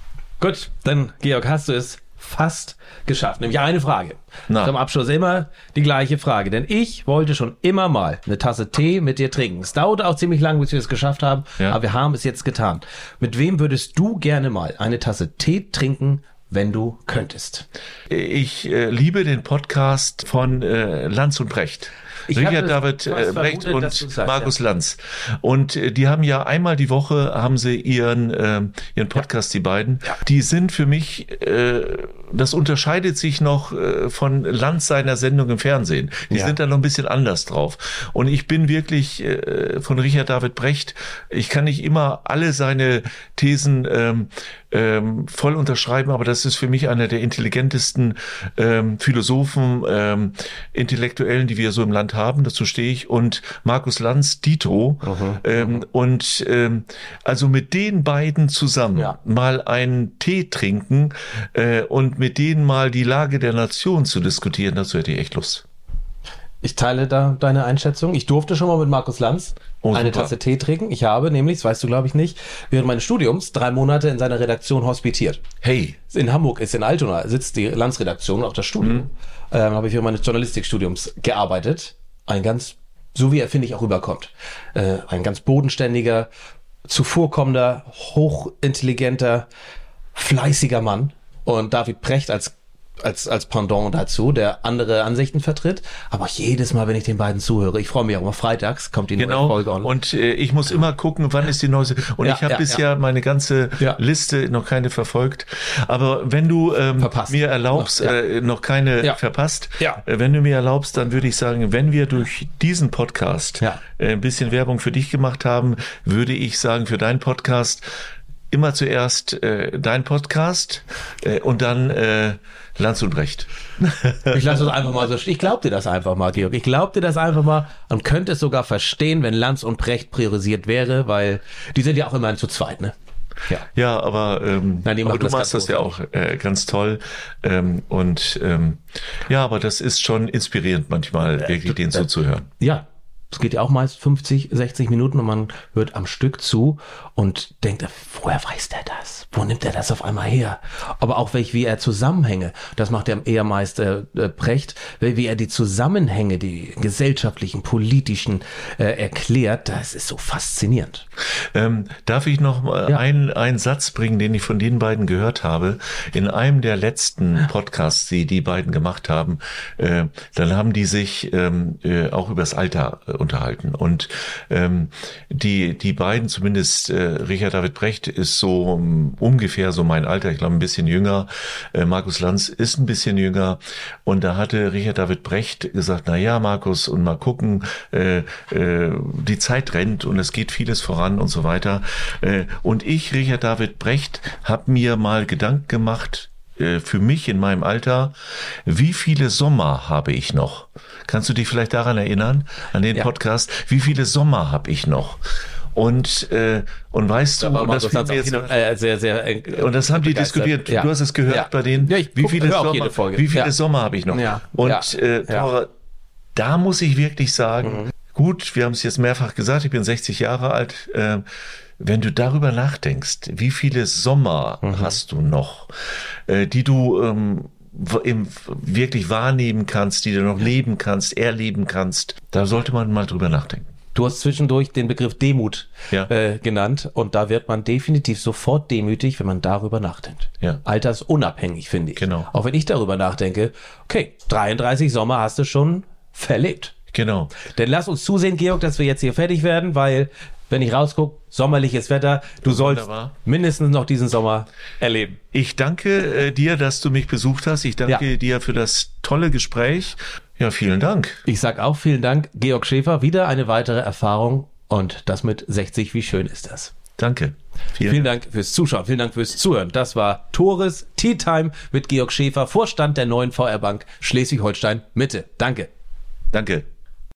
Gut, dann, Georg, hast du es fast geschafft. Nämlich eine Frage. Na. Zum Abschluss immer die gleiche Frage. Denn ich wollte schon immer mal eine Tasse Tee mit dir trinken. Es dauerte auch ziemlich lang, bis wir es geschafft haben, Ja. aber wir haben es jetzt getan. Mit wem würdest du gerne mal eine Tasse Tee trinken, wenn du könntest? Ich äh, liebe den Podcast von äh, Lanz und Brecht. Ich hatte Richard David fast äh, Brecht vermutet, dass du und sagst, Markus ja. Lanz. Und äh, die haben ja einmal die Woche, haben sie ihren äh, ihren Podcast, die beiden. Ja. Die sind für mich, äh, das unterscheidet sich noch äh, von Lanz seiner Sendung im Fernsehen. Die Ja. sind da noch ein bisschen anders drauf. Und ich bin wirklich äh, von Richard David Brecht, ich kann nicht immer alle seine Thesen ähm, ähm, voll unterschreiben, aber das ist für mich einer der intelligentesten ähm, Philosophen, ähm, Intellektuellen, die wir so im Land haben. Dazu stehe ich. Und Markus Lanz, Dito. Ähm, und ähm, also mit den beiden zusammen Ja. mal einen Tee trinken äh, und mit denen mal die Lage der Nation zu diskutieren, dazu hätte ich echt Lust. Ich teile da deine Einschätzung. Ich durfte schon mal mit Markus Lanz Oh, eine super. Tasse Tee trinken. Ich habe nämlich, das weißt du glaube ich nicht, während meines Studiums drei Monate in seiner Redaktion hospitiert. Hey. In Hamburg ist in Altona, sitzt die Landsredaktion, auch das Studio. Mhm. Ähm, habe ich während meines Journalistikstudiums gearbeitet. Ein ganz, so wie er, finde ich, auch rüberkommt. Äh, ein ganz bodenständiger, zuvorkommender, hochintelligenter, fleißiger Mann. Und David Precht als als als Pendant dazu, der andere Ansichten vertritt. Aber auch jedes Mal, wenn ich den beiden zuhöre, ich freue mich auch immer, freitags kommt die neue Genau. Folge on. Und äh, ich muss immer gucken, wann ist die neueste. Und Ja, ich habe ja, bisher ja. meine ganze Ja. Liste noch keine verfolgt. Aber wenn du ähm, Verpasst. mir erlaubst, Noch, ja. äh, noch keine Ja. verpasst, Ja. äh, wenn du mir erlaubst, dann würde ich sagen, wenn wir durch diesen Podcast Ja. äh, ein bisschen Werbung für dich gemacht haben, würde ich sagen, für deinen Podcast immer zuerst äh, dein Podcast äh, und dann äh, Lanz und Brecht. Ich lasse es einfach mal so. Ich glaub dir das einfach mal, Georg. Ich glaub dir das einfach mal und könnte es sogar verstehen, wenn Lanz und Precht priorisiert wäre, weil die sind ja auch immerhin zu zweit, ne? Ja. Ja, aber, ähm, Nein, die aber machen du das machst ganz das ja auch äh, ganz toll. Ähm, und ähm, ja, aber das ist schon inspirierend manchmal, wirklich denen zuzuhören. Ja. Es geht ja auch meist fünfzig, sechzig Minuten und man hört am Stück zu und denkt, woher weiß der das? Wo nimmt er das auf einmal her? Aber auch welch, wie er Zusammenhänge, das macht er eher meist äh, äh, Precht, wie er die Zusammenhänge, die gesellschaftlichen, politischen äh, erklärt, das ist so faszinierend. Ähm, darf ich noch mal Ja. einen, einen Satz bringen, den ich von den beiden gehört habe? In einem der letzten Podcasts, die die beiden gemacht haben, äh, dann haben die sich ähm, äh, auch übers Alter äh, unterhalten. Und ähm, die die beiden, zumindest äh, Richard David Precht ist so um, ungefähr so mein Alter, ich glaube ein bisschen jünger. Äh, Markus Lanz ist ein bisschen jünger. Und da hatte Richard David Precht gesagt, na ja, Markus, und mal gucken, äh, äh, die Zeit rennt und es geht vieles voran und so weiter. Äh, und ich, Richard David Precht, habe mir mal Gedanken gemacht, äh, für mich in meinem Alter, wie viele Sommer habe ich noch? Kannst du dich vielleicht daran erinnern, an den Ja. Podcast? Wie viele Sommer habe ich noch? Und äh, und weißt du, Aber und das, Markus Lanz auch jetzt, hin und, äh, sehr, sehr äh, und das haben die begeistert. diskutiert. Ja. Du hast es gehört Ja. bei denen. Ja, ich wie guck- viele hör auch Sommer? jede Folge. Wie viele Ja. Sommer habe ich noch? Ja. Und Ja. äh, Ja. Tora, da muss ich wirklich sagen, Mhm. gut, wir haben es jetzt mehrfach gesagt, ich bin sechzig Jahre alt. Äh, wenn du darüber nachdenkst, wie viele Sommer Mhm. hast du noch, äh, die du ähm, w- im, wirklich wahrnehmen kannst, die du noch leben kannst, erleben kannst, da sollte man mal drüber nachdenken. Du hast zwischendurch den Begriff Demut Ja. äh, genannt und da wird man definitiv sofort demütig, wenn man darüber nachdenkt. Ja. Altersunabhängig, finde ich. Genau. Auch wenn ich darüber nachdenke, okay, dreiunddreißig Sommer hast du schon verlebt. Genau. Denn lass uns zusehen, Georg, dass wir jetzt hier fertig werden, weil, wenn ich rausgucke, sommerliches Wetter, du sollst Wunderbar. mindestens noch diesen Sommer erleben. Ich danke äh, dir, dass du mich besucht hast. Ich danke Ja. dir für das tolle Gespräch. Ja, vielen Dank. Ich sag auch vielen Dank, Georg Schäfer, wieder eine weitere Erfahrung und das mit sechzig, wie schön ist das? Danke. Vielen Dank fürs Zuschauen, vielen Dank fürs Zuhören. Das war Tores Tea Time mit Georg Schäfer, Vorstand der neuen V R Bank Schleswig-Holstein Mitte. Danke. Danke.